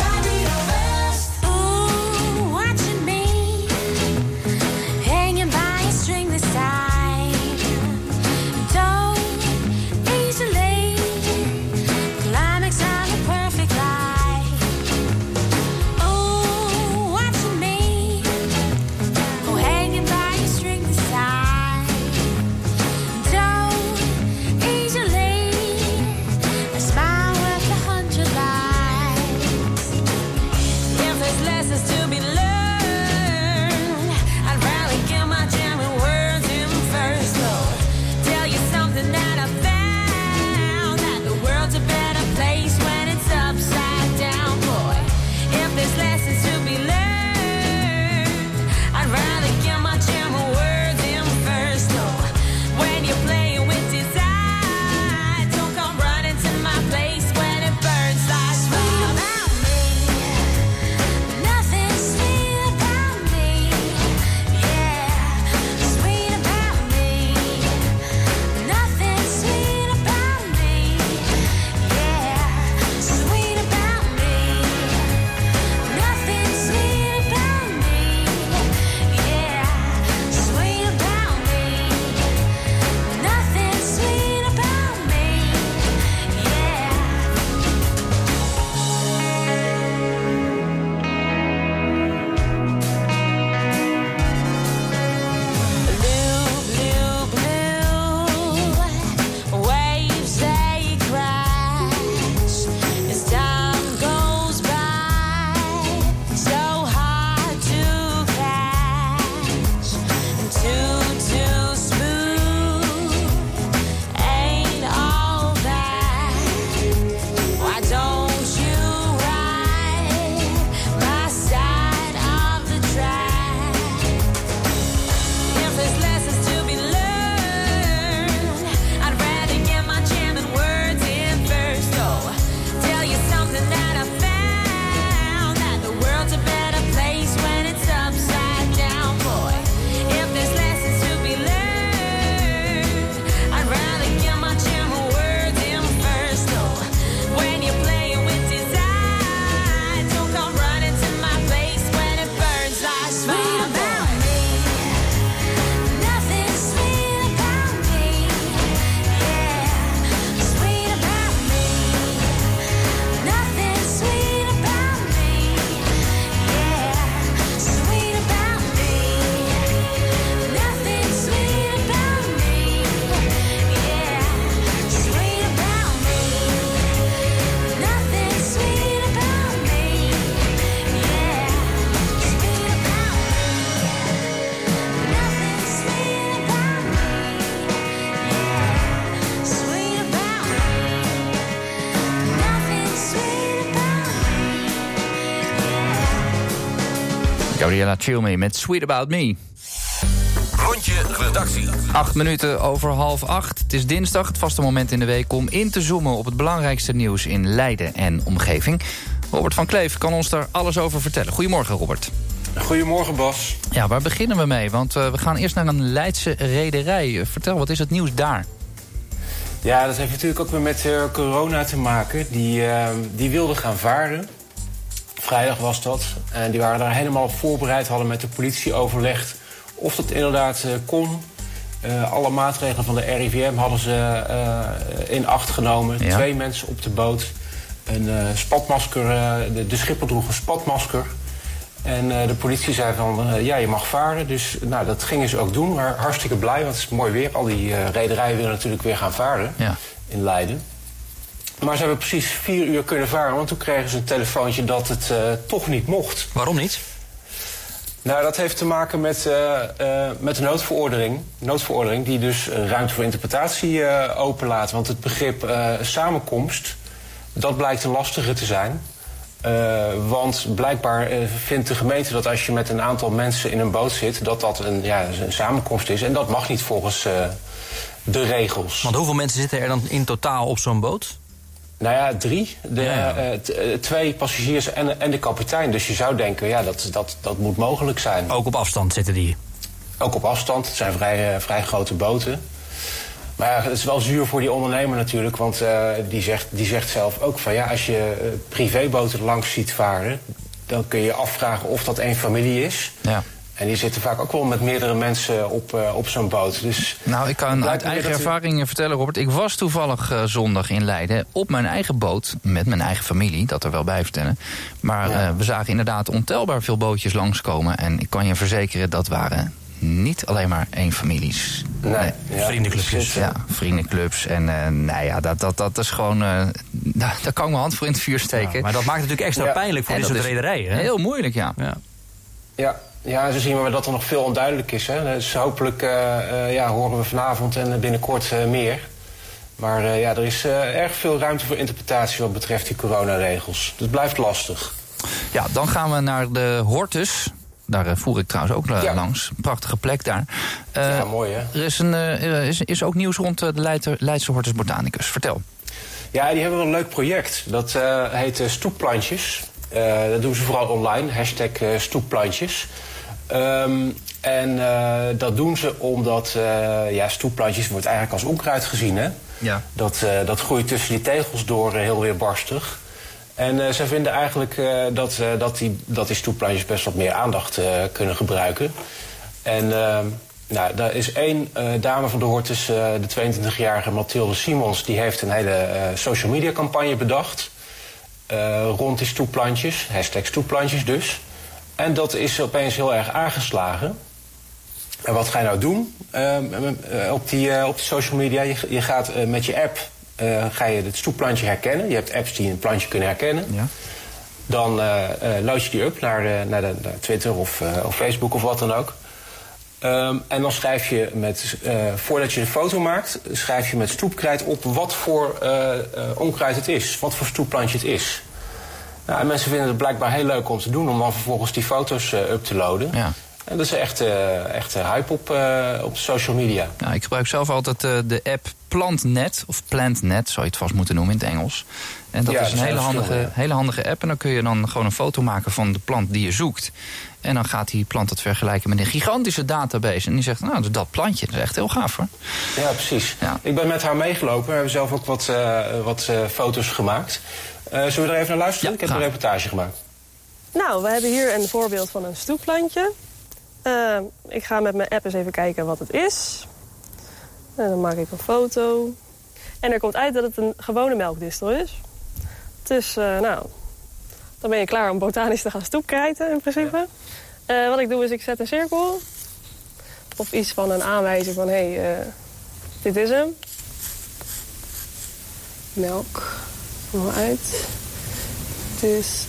Gabriella Cilmi met Sweet About Me. Rondje redactie. 8 minuten over 7:30. Het is dinsdag, het vaste moment in de week om in te zoomen op het belangrijkste nieuws in Leiden en omgeving. Robert van Kleef kan ons daar alles over vertellen. Goedemorgen, Robert. Goedemorgen, Bas. Ja, waar beginnen we mee? Want we gaan eerst naar een Leidse rederij. Vertel, wat is het nieuws daar? Ja, dat heeft natuurlijk ook weer met corona te maken. Die wilden gaan varen. Vrijdag was dat. En die waren daar helemaal op voorbereid. Hadden met de politie overlegd of dat inderdaad kon. Alle maatregelen van de RIVM hadden ze in acht genomen. Ja. 2 mensen op de boot. Een spatmasker. De schipper droeg een spatmasker. En de politie zei van, je mag varen. Dus dat gingen ze ook doen. Maar hartstikke blij, want het is mooi weer. Al die rederijen willen natuurlijk weer gaan varen in Leiden. Maar ze hebben precies 4 uur kunnen varen. Want toen kregen ze een telefoontje dat het toch niet mocht. Waarom niet? Nou, dat heeft te maken met de noodverordening die dus ruimte voor interpretatie openlaat. Want het begrip samenkomst, dat blijkt een lastige te zijn. Want blijkbaar vindt de gemeente dat als je met een aantal mensen in een boot zit, dat een samenkomst is. En dat mag niet volgens de regels. Want hoeveel mensen zitten er dan in totaal op zo'n boot? Nou ja, 3. 2 passagiers en de kapitein. Dus je zou denken, dat moet mogelijk zijn. Ook op afstand zitten die? Ook op afstand. Het zijn vrij grote boten. Maar ja, het is wel zuur voor die ondernemer natuurlijk. Want die zegt zelf ook van als je privéboten langs ziet varen, dan kun je je afvragen of dat één familie is. Ja. En die zitten vaak ook wel met meerdere mensen op zo'n boot. Dus ik kan uit eigen ervaring vertellen, Robert. Ik was toevallig zondag in Leiden op mijn eigen boot met mijn eigen familie. Dat er wel bij vertellen. Maar we zagen inderdaad ontelbaar veel bootjes langskomen. En ik kan je verzekeren, dat waren niet alleen maar één families. Nee. Vriendenclubs. Ja, vriendenclubs. En dat is gewoon... daar kan ik mijn hand voor in het vuur steken. Ja, maar dat maakt het natuurlijk extra pijnlijk voor dit soort rederijen. Heel moeilijk, Ja, zo zien we dat er nog veel onduidelijk is. Hè. Dus hopelijk horen we vanavond en binnenkort meer. Maar er is erg veel ruimte voor interpretatie wat betreft die coronaregels. Dus het blijft lastig. Ja, dan gaan we naar de Hortus. Daar voer ik trouwens ook langs. Prachtige plek daar. Mooi hè? Er is ook nieuws rond de Leidse Hortus Botanicus. Vertel. Ja, die hebben een leuk project. Dat heet Stoepplantjes. Dat doen ze vooral online. #stoepplantjes. Dat doen ze omdat stoepplantjes wordt eigenlijk als onkruid gezien. Hè? Ja. Dat groeit tussen die tegels door heel weerbarstig. En zij vinden eigenlijk dat die stoepplantjes best wat meer aandacht kunnen gebruiken. En daar is één dame van de Hortus, de 22-jarige Mathilde Simons, die heeft een hele social media campagne bedacht. Rond die stoepplantjes, #stoepplantjes dus. En dat is opeens heel erg aangeslagen. En wat ga je nou doen op die social media? Je gaat met je app ga je het stoepplantje herkennen. Je hebt apps die een plantje kunnen herkennen. Ja. Dan load je die up naar Twitter of Facebook of wat dan ook. En dan schrijf je voordat je de foto maakt, schrijf je met stoepkrijt op wat voor onkruid het is. Wat voor stoepplantje het is. Nou, en mensen vinden het blijkbaar heel leuk om te doen, om dan vervolgens die foto's up te loaden. Ja. En dat is echt hype op social media. Nou, ik gebruik zelf altijd de app PlantNet, of PlantNet, zou je het vast moeten noemen in het Engels. En dat is een hele handige app. En dan kun je dan gewoon een foto maken van de plant die je zoekt. En dan gaat die plant het vergelijken met een gigantische database. En die zegt, nou, dat plantje, dat is echt heel gaaf, hoor. Ja, precies. Ja. Ik ben met haar meegelopen. We hebben zelf ook wat foto's gemaakt. Zullen we er even naar luisteren? Ja, ik heb een reportage gemaakt. Nou, we hebben hier een voorbeeld van een stoepplantje. Ik ga met mijn app eens even kijken wat het is. En dan maak ik een foto. En er komt uit dat het een gewone melkdistel is. Dus, dan ben je klaar om botanisch te gaan stoepkrijten in principe. Wat ik doe is, ik zet een cirkel. Of iets van een aanwijzing van, dit is hem. Melk. Kom uit. Dus.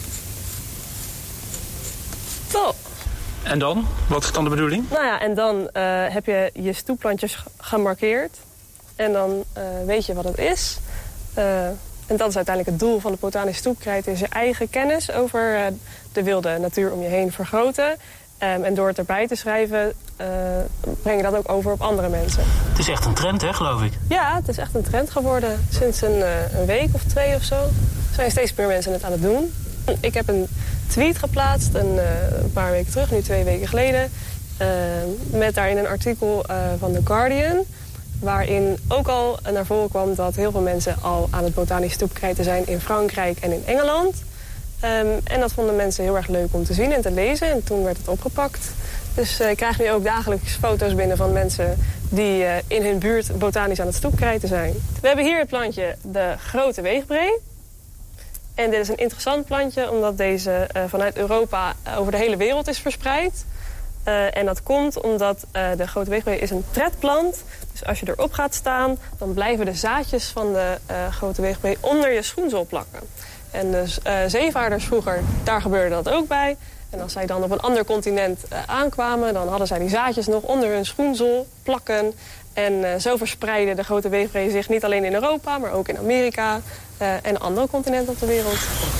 Zo. En dan? Wat is dan de bedoeling? Nou ja, en dan heb je je stoepplantjes gemarkeerd. En dan weet je wat het is. En dat is uiteindelijk het doel van de botanische stoepkrijt. Is je eigen kennis over de wilde natuur om je heen vergroten. En door het erbij te schrijven, breng je dat ook over op andere mensen. Het is echt een trend, hè, geloof ik? Ja, het is echt een trend geworden. Sinds een week of 2 of zo zijn steeds meer mensen het aan het doen. Ik heb een tweet geplaatst een paar weken terug, nu 2 weken geleden. Met daarin een artikel van The Guardian. Waarin ook al naar voren kwam dat heel veel mensen al aan het botanisch stoepkrijten zijn in Frankrijk en in Engeland. En dat vonden mensen heel erg leuk om te zien en te lezen. En toen werd het opgepakt. Dus ik krijg nu ook dagelijks foto's binnen van mensen die in hun buurt botanisch aan het stoepkrijten zijn. We hebben hier het plantje de grote weegbree. En dit is een interessant plantje omdat deze vanuit Europa over de hele wereld is verspreid. En dat komt omdat de grote weegbree is een tredplant. Dus als je erop gaat staan, dan blijven de zaadjes van de grote weegbree onder je schoenzool plakken. En de zeevaarders vroeger, daar gebeurde dat ook bij. En als zij dan op een ander continent aankwamen, dan hadden zij die zaadjes nog onder hun schoenzool plakken. En zo verspreidde de grote weegbree zich niet alleen in Europa, maar ook in Amerika en andere continenten op de wereld.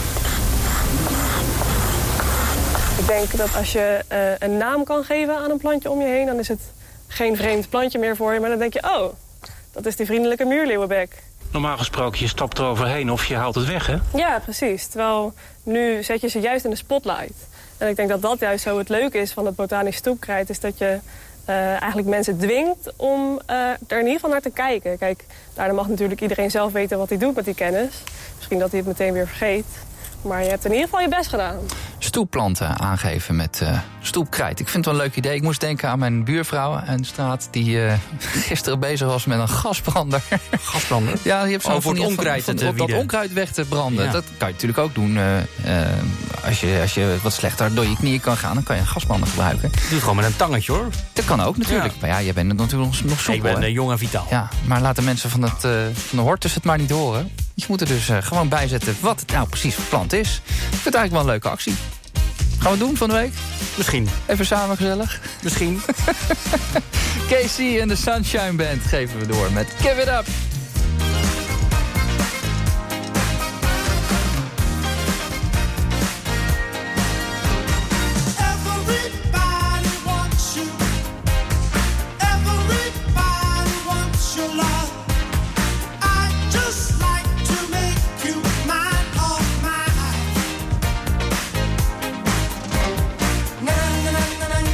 Ik denk dat als je een naam kan geven aan een plantje om je heen, dan is het geen vreemd plantje meer voor je. Maar dan denk je, oh, dat is die vriendelijke muurleeuwenbek. Normaal gesproken, je stapt er overheen of je haalt het weg, hè? Ja, precies. Terwijl nu zet je ze juist in de spotlight. En ik denk dat dat juist zo het leuke is van het botanisch stoepkrijt, is dat je eigenlijk mensen dwingt om er in ieder geval naar te kijken. Kijk, daardoor mag natuurlijk iedereen zelf weten wat hij doet met die kennis. Misschien dat hij het meteen weer vergeet. Maar je hebt in ieder geval je best gedaan. Stoepplanten aangeven met stoepkrijt. Ik vind het wel een leuk idee. Ik moest denken aan mijn buurvrouw aan de straat die gisteren bezig was met een gasbrander. Gasbrander? Ja, je hebt zo voor het onkruid om dat onkruid weg te branden. Ja. Dat kan je natuurlijk ook doen. Als je wat slechter door je knieën kan gaan, dan kan je een gasbrander gebruiken. Doe het gewoon met een tangetje, hoor. Dat kan ook natuurlijk. Ja. Maar ja, jij bent natuurlijk nog soepel. Ik ben jong en vitaal. Ja, maar laten mensen van de hortus het maar niet horen. Je moet er dus gewoon bijzetten wat het nou precies voor plant is. Ik vind het eigenlijk wel een leuke actie. Gaan we het doen van de week? Misschien. Even samen gezellig? Misschien. Casey en de Sunshine Band geven we door met Give It Up.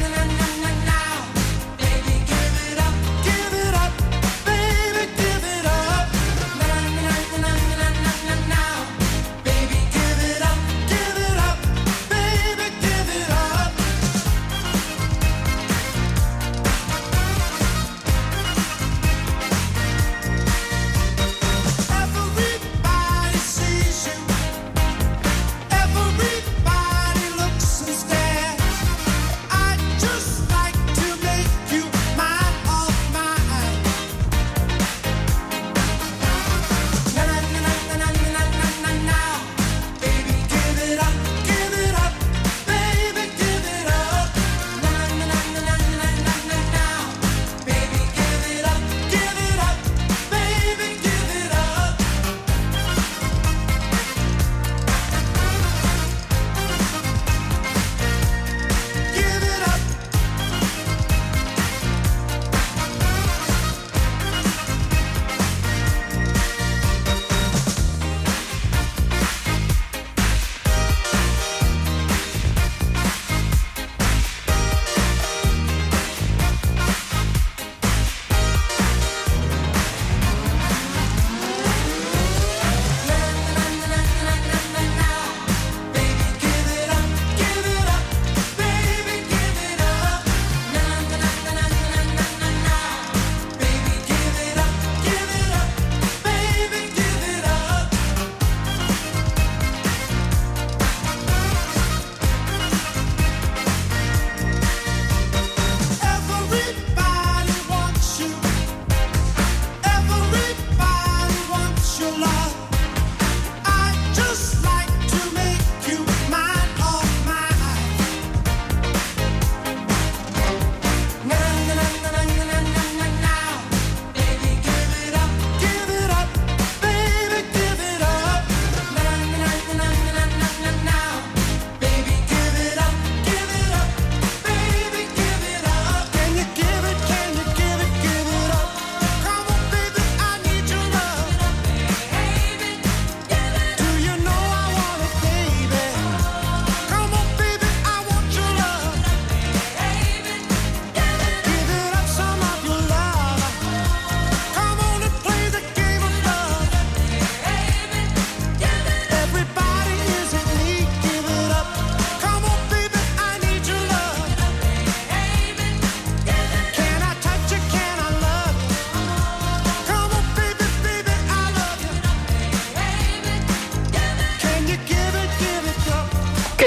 Give it up, baby, give it up.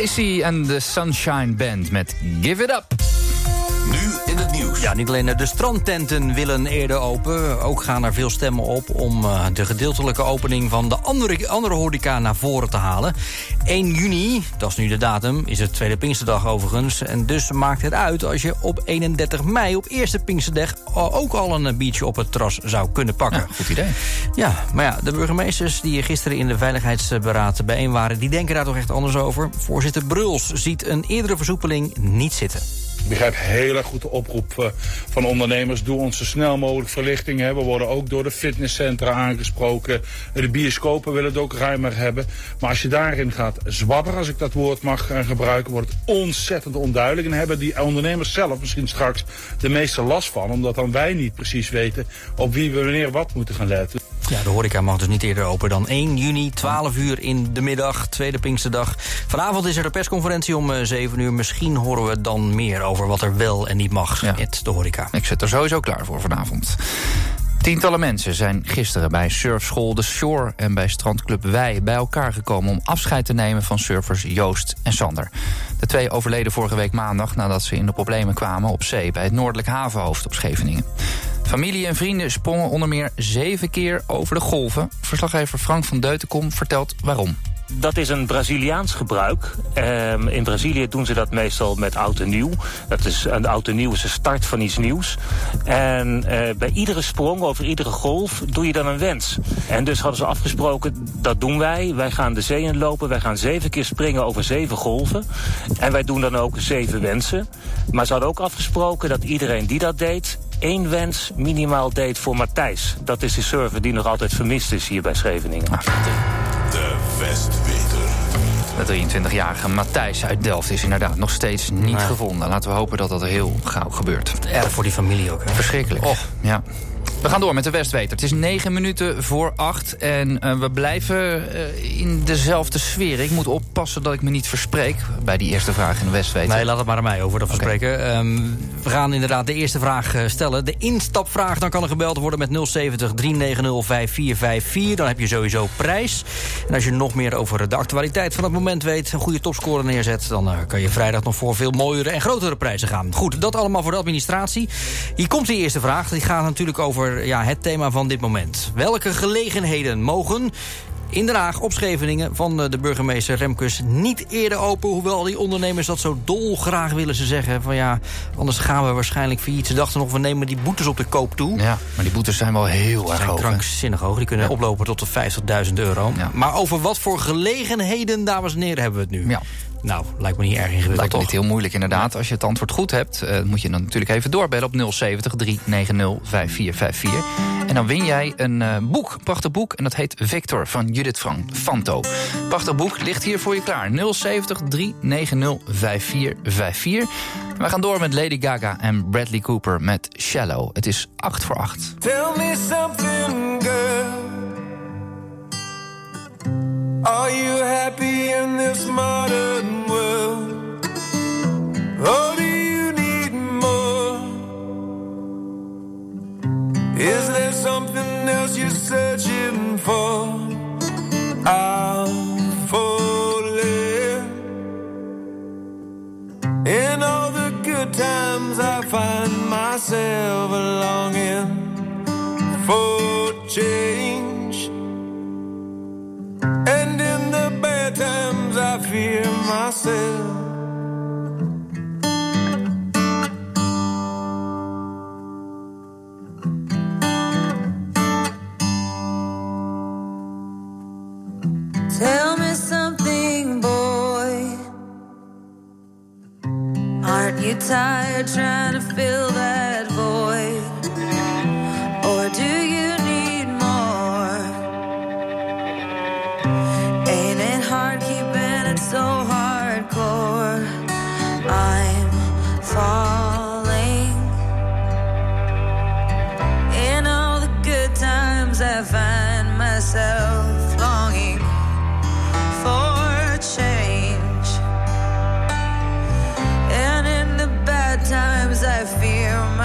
Casey en de Sunshine Band met Give It Up. Nu in het nieuws. Ja, niet alleen de strandtenten willen eerder open. Ook gaan er veel stemmen op om de gedeeltelijke opening van de andere horeca naar voren te halen. 1 juni, dat is nu de datum, is het tweede Pinksterdag overigens. En dus maakt het uit als je op 31 mei, op eerste Pinksterdag, ook al een biertje op het terras zou kunnen pakken. Ja, goed idee. Ja, maar ja, de burgemeesters die gisteren in de Veiligheidsberaad bijeen waren, die denken daar toch echt anders over. Voorzitter Bruls ziet een eerdere versoepeling niet zitten. Ik begrijp heel erg goed de oproep van ondernemers. Doe ons zo snel mogelijk verlichting. We worden ook door de fitnesscentra aangesproken. De bioscopen willen het ook ruimer hebben. Maar als je daarin gaat zwabberen, als ik dat woord mag gebruiken, wordt het ontzettend onduidelijk. En hebben die ondernemers zelf misschien straks de meeste last van. Omdat dan wij niet precies weten op wie we wanneer wat moeten gaan letten. Ja, de horeca mag dus niet eerder open dan 1 juni, 12 uur in de middag, tweede Pinksterdag. Vanavond is er de persconferentie om 7 uur. Misschien horen we dan meer over wat er wel en niet mag met de horeca. Ik zit er sowieso klaar voor vanavond. Tientallen mensen zijn gisteren bij surfschool The Shore en bij strandclub Wij bij elkaar gekomen om afscheid te nemen van surfers Joost en Sander. De twee overleden vorige week maandag nadat ze in de problemen kwamen op zee bij het noordelijk havenhoofd op Scheveningen. Familie en vrienden sprongen onder meer 7 keer over de golven. Verslaggever Frank van Deutenkom vertelt waarom. Dat is een Braziliaans gebruik. In Brazilië doen ze dat meestal met oud en nieuw. Dat is een oud en nieuw is de start van iets nieuws. En bij iedere sprong over iedere golf doe je dan een wens. En dus hadden ze afgesproken, dat doen wij. Wij gaan de zee in lopen. Wij gaan 7 keer springen over 7 golven. En wij doen dan ook 7 wensen. Maar ze hadden ook afgesproken dat iedereen die dat deed 1 wens minimaal deed voor Matthijs. Dat is de surfer die nog altijd vermist is hier bij Scheveningen. De Westweter. De 23-jarige Matthijs uit Delft is inderdaad nog steeds niet gevonden. Laten we hopen dat dat heel gauw gebeurt. Erg voor die familie ook. Hè? Verschrikkelijk. Ja. We gaan door met de Westweter. Het is 9 minuten voor 8 en we blijven in dezelfde sfeer. Ik moet oppassen dat ik me niet verspreek bij die eerste vraag in de Westweter. Nee, laat het maar aan mij over dat verspreken. We gaan inderdaad de eerste vraag stellen. De instapvraag, dan kan er gebeld worden met 070 390 5454. Dan heb je sowieso prijs. En als je nog meer over de actualiteit van het moment weet, een goede topscorer neerzet, dan kan je vrijdag nog voor veel mooiere en grotere prijzen gaan. Goed, dat allemaal voor de administratie. Hier komt de eerste vraag. Die gaat natuurlijk over het thema van dit moment. Welke gelegenheden mogen in Den Haag op Scheveningen van de burgemeester Remkes niet eerder open, hoewel die ondernemers dat zo dolgraag willen. Ze zeggen van anders gaan we waarschijnlijk failliet. Ze dachten nog, we nemen die boetes op de koop toe. Ja, maar die boetes zijn wel heel erg hoog. Krankzinnig hoog. Die kunnen oplopen tot de €50.000. Ja. Maar over wat voor gelegenheden, dames en heren, hebben we het nu? Ja. Nou, lijkt me niet erg ingewikkeld, lijkt me niet heel moeilijk, inderdaad. Als je het antwoord goed hebt, moet je dan natuurlijk even doorbellen op 070 390 5454. En dan win jij een boek, een prachtig boek. En dat heet Victor van Judith Fanto. Prachtig boek, ligt hier voor je klaar. 070 390 5454. We gaan door met Lady Gaga en Bradley Cooper met Shallow. Het is 8 voor 8. Tell me something, girl. Are you happy in this modern world? Or do you need more? Is there something else you're searching for? I'm falling. In all the good times I find myself longing for change. And in the bad times I fear myself. Tell me something, boy. Aren't you tired trying to fill that void? Or do you need more? Ain't it hard keeping it so hardcore? I'm falling. In all the good times I find myself longing for change. And in the bad times I fear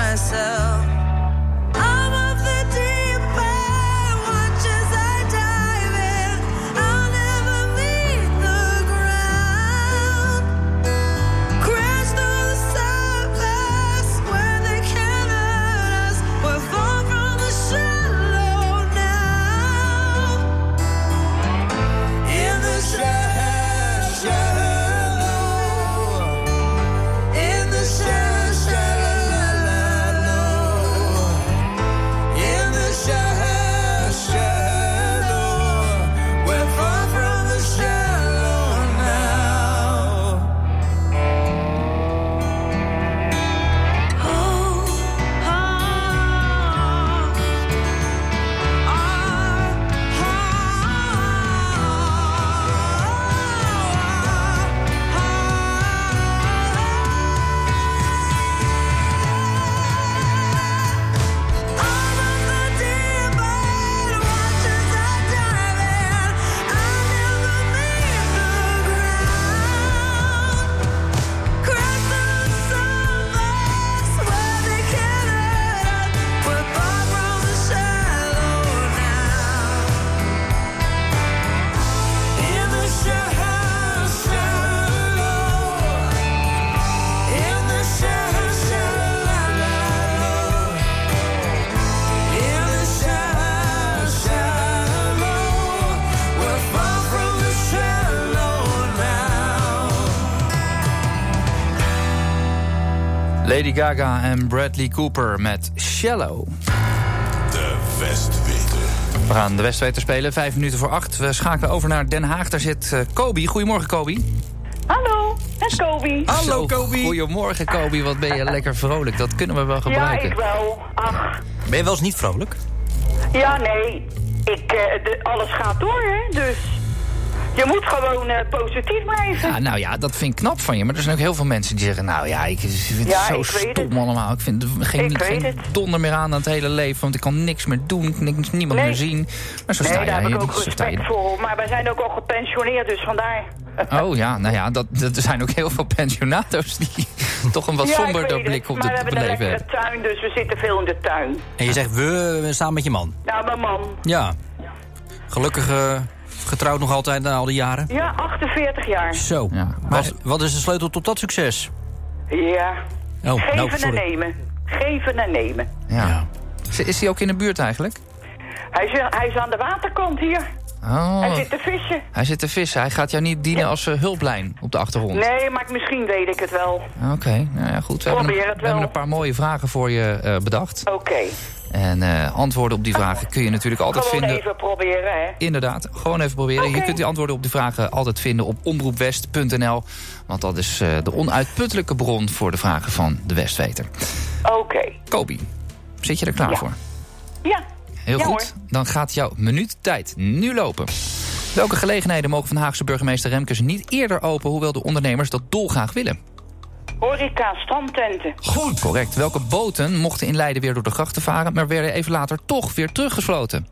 Lady Gaga en Bradley Cooper met Shallow. De Westweter. We gaan de Westweter spelen, 5 minuten voor 8. We schakelen over naar Den Haag. Daar zit Kobi. Goedemorgen, Kobi. Hallo, het is Kobi. Hallo, Kobi. Goedemorgen, Kobi. Wat ben je lekker vrolijk. Dat kunnen we wel gebruiken. Ja, ik wel. Ach. Ben je wel eens niet vrolijk? Ja, nee. Alles gaat door, hè. Dus je moet gewoon positief blijven. Ja, nou ja, dat vind ik knap van je. Maar er zijn ook heel veel mensen die zeggen... nou ja, ik vind het zo stom allemaal. Ik vind geen donder meer aan het hele leven. Want ik kan niks meer doen. Niemand meer zien. Maar zo sta je. Daar heb ik ook respect voor. Maar wij zijn ook al gepensioneerd, dus vandaar. Oh ja, nou ja, er zijn ook heel veel pensionado's... die toch een wat somberder blik op het leven hebben. Maar we hebben een lekkere tuin, dus we zitten veel in de tuin. En je zegt we samen met je man? Nou, mijn man. Ja. Gelukkig getrouwd nog altijd na al die jaren? Ja, 48 jaar. Zo. Ja. Wat is de sleutel tot dat succes? Ja. Geven en nemen. Geven en nemen. Ja. Is hij ook in de buurt eigenlijk? Hij is aan de waterkant hier. Oh. Hij zit te vissen. Hij zit te vissen. Hij gaat jou niet dienen als hulplijn op de achtergrond. Nee, maar misschien weet ik het wel. Oké, nou ja, goed. We hebben een paar mooie vragen voor je bedacht. Oké. En antwoorden op die vragen kun je natuurlijk altijd vinden. Gewoon even proberen, hè? Inderdaad, gewoon even proberen. Okay. Je kunt die antwoorden op die vragen altijd vinden op omroepwest.nl. Want dat is de onuitputtelijke bron voor de vragen van de Westweter. Oké. Kobi, zit je er klaar voor? Ja. Heel goed, dan gaat jouw minuut tijd nu lopen. Welke gelegenheden mogen van Haagse burgemeester Remkes niet eerder open... hoewel de ondernemers dat dolgraag willen? Horeca, strandtenten. Goed. Correct. Welke boten mochten in Leiden weer door de grachten varen... maar werden even later toch weer teruggesloten?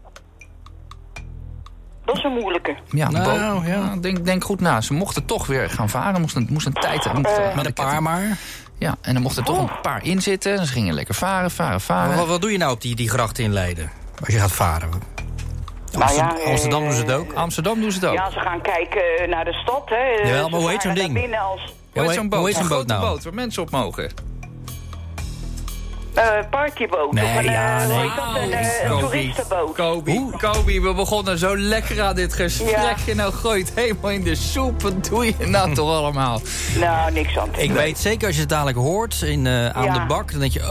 Dat is een moeilijke. Ja, denk goed na. Ze mochten toch weer gaan varen. Moest een tijd... met een paar maar... Ja, en er mochten toch een paar in zitten. Ze gingen lekker varen. Wat doe je nou op die grachten in Leiden? Als je gaat varen. Amsterdam doen ze het ook? Amsterdam doen ze het ook. Ja, ze gaan kijken naar de stad. Hè. Ja, maar hoe heet zo'n ding? Hoe heet zo'n boot? Hoe heet zo'n boot nou? Boot waar mensen op mogen. Partyboot. Nee, een toeristenboot. Kobi, we begonnen zo lekker aan dit gesprekje. Ja. Nou gooit helemaal in de soep. Wat doe je nou toch allemaal? Nou, niks aan. Ik weet zeker als je het dadelijk hoort aan de bak. Dan denk je,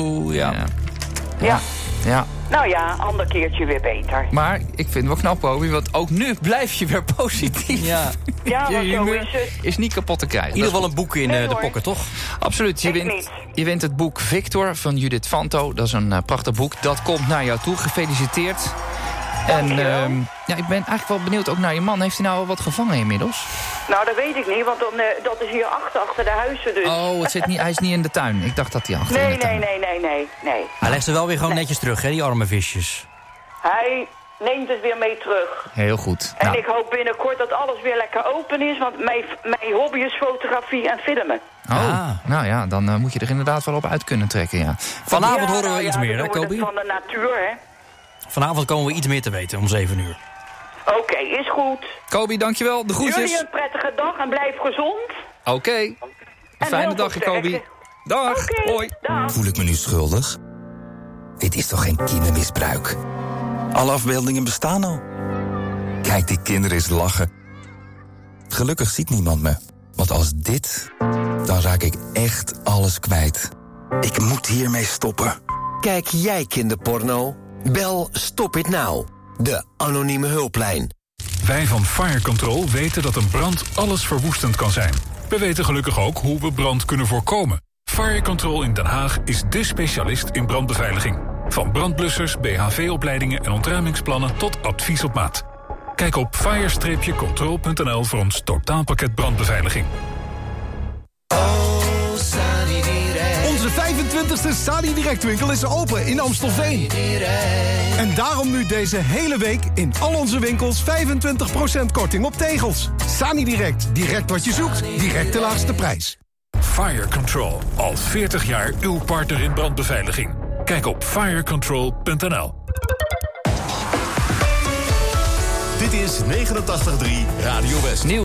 Ja. Nou ja, ander keertje weer beter. Maar ik vind het wel knap, Kobi, want ook nu blijf je weer positief. Ja, maar zo is het. Is niet kapot te krijgen. In ieder geval een boek in de pocket, toch? Absoluut. Je wint het boek Victor van Judith Vanto. Dat is een prachtig boek. Dat komt naar jou toe. Gefeliciteerd. En ik ben eigenlijk wel benieuwd ook naar je man. Heeft hij nou wat gevangen inmiddels? Nou, dat weet ik niet, want dat is hier achter de huizen dus. Oh, hij is niet in de tuin. Ik dacht dat hij achter in de tuin. Nee. Hij legt ze wel weer gewoon netjes terug, hè, die arme visjes. Hij neemt het weer mee terug. Heel goed. En ik hoop binnenkort dat alles weer lekker open is, want mijn hobby is fotografie en filmen. Nou ja, dan moet je er inderdaad wel op uit kunnen trekken, ja. Vanavond horen we iets meer, hè, Kobi? Van de natuur, hè. Vanavond komen we iets meer te weten om 7 uur. Oké, is goed. Kobi, dankjewel. De groetjes. Jullie een prettige dag en blijf gezond. Oké. Een fijne dag, Kobi. Dag. Hoi. Dag. Voel ik me nu schuldig? Dit is toch geen kindermisbruik? Alle afbeeldingen bestaan al. Kijk die kinderen eens lachen. Gelukkig ziet niemand me. Want als dit, dan raak ik echt alles kwijt. Ik moet hiermee stoppen. Kijk jij kinderporno? Bel Stop It Now, de anonieme hulplijn. Wij van Fire Control weten dat een brand allesverwoestend kan zijn. We weten gelukkig ook hoe we brand kunnen voorkomen. Fire Control in Den Haag is dé specialist in brandbeveiliging. Van brandblussers, BHV-opleidingen en ontruimingsplannen tot advies op maat. Kijk op fire-control.nl voor ons totaalpakket brandbeveiliging. Onze 25e Sani Direct winkel is open in Amstelveen. En daarom nu deze hele week in al onze winkels 25% korting op tegels. Sani Direct, direct wat je zoekt, direct de laagste prijs. Fire Control, al 40 jaar uw partner in brandbeveiliging. Kijk op firecontrol.nl. Dit is 89.3 Radio West.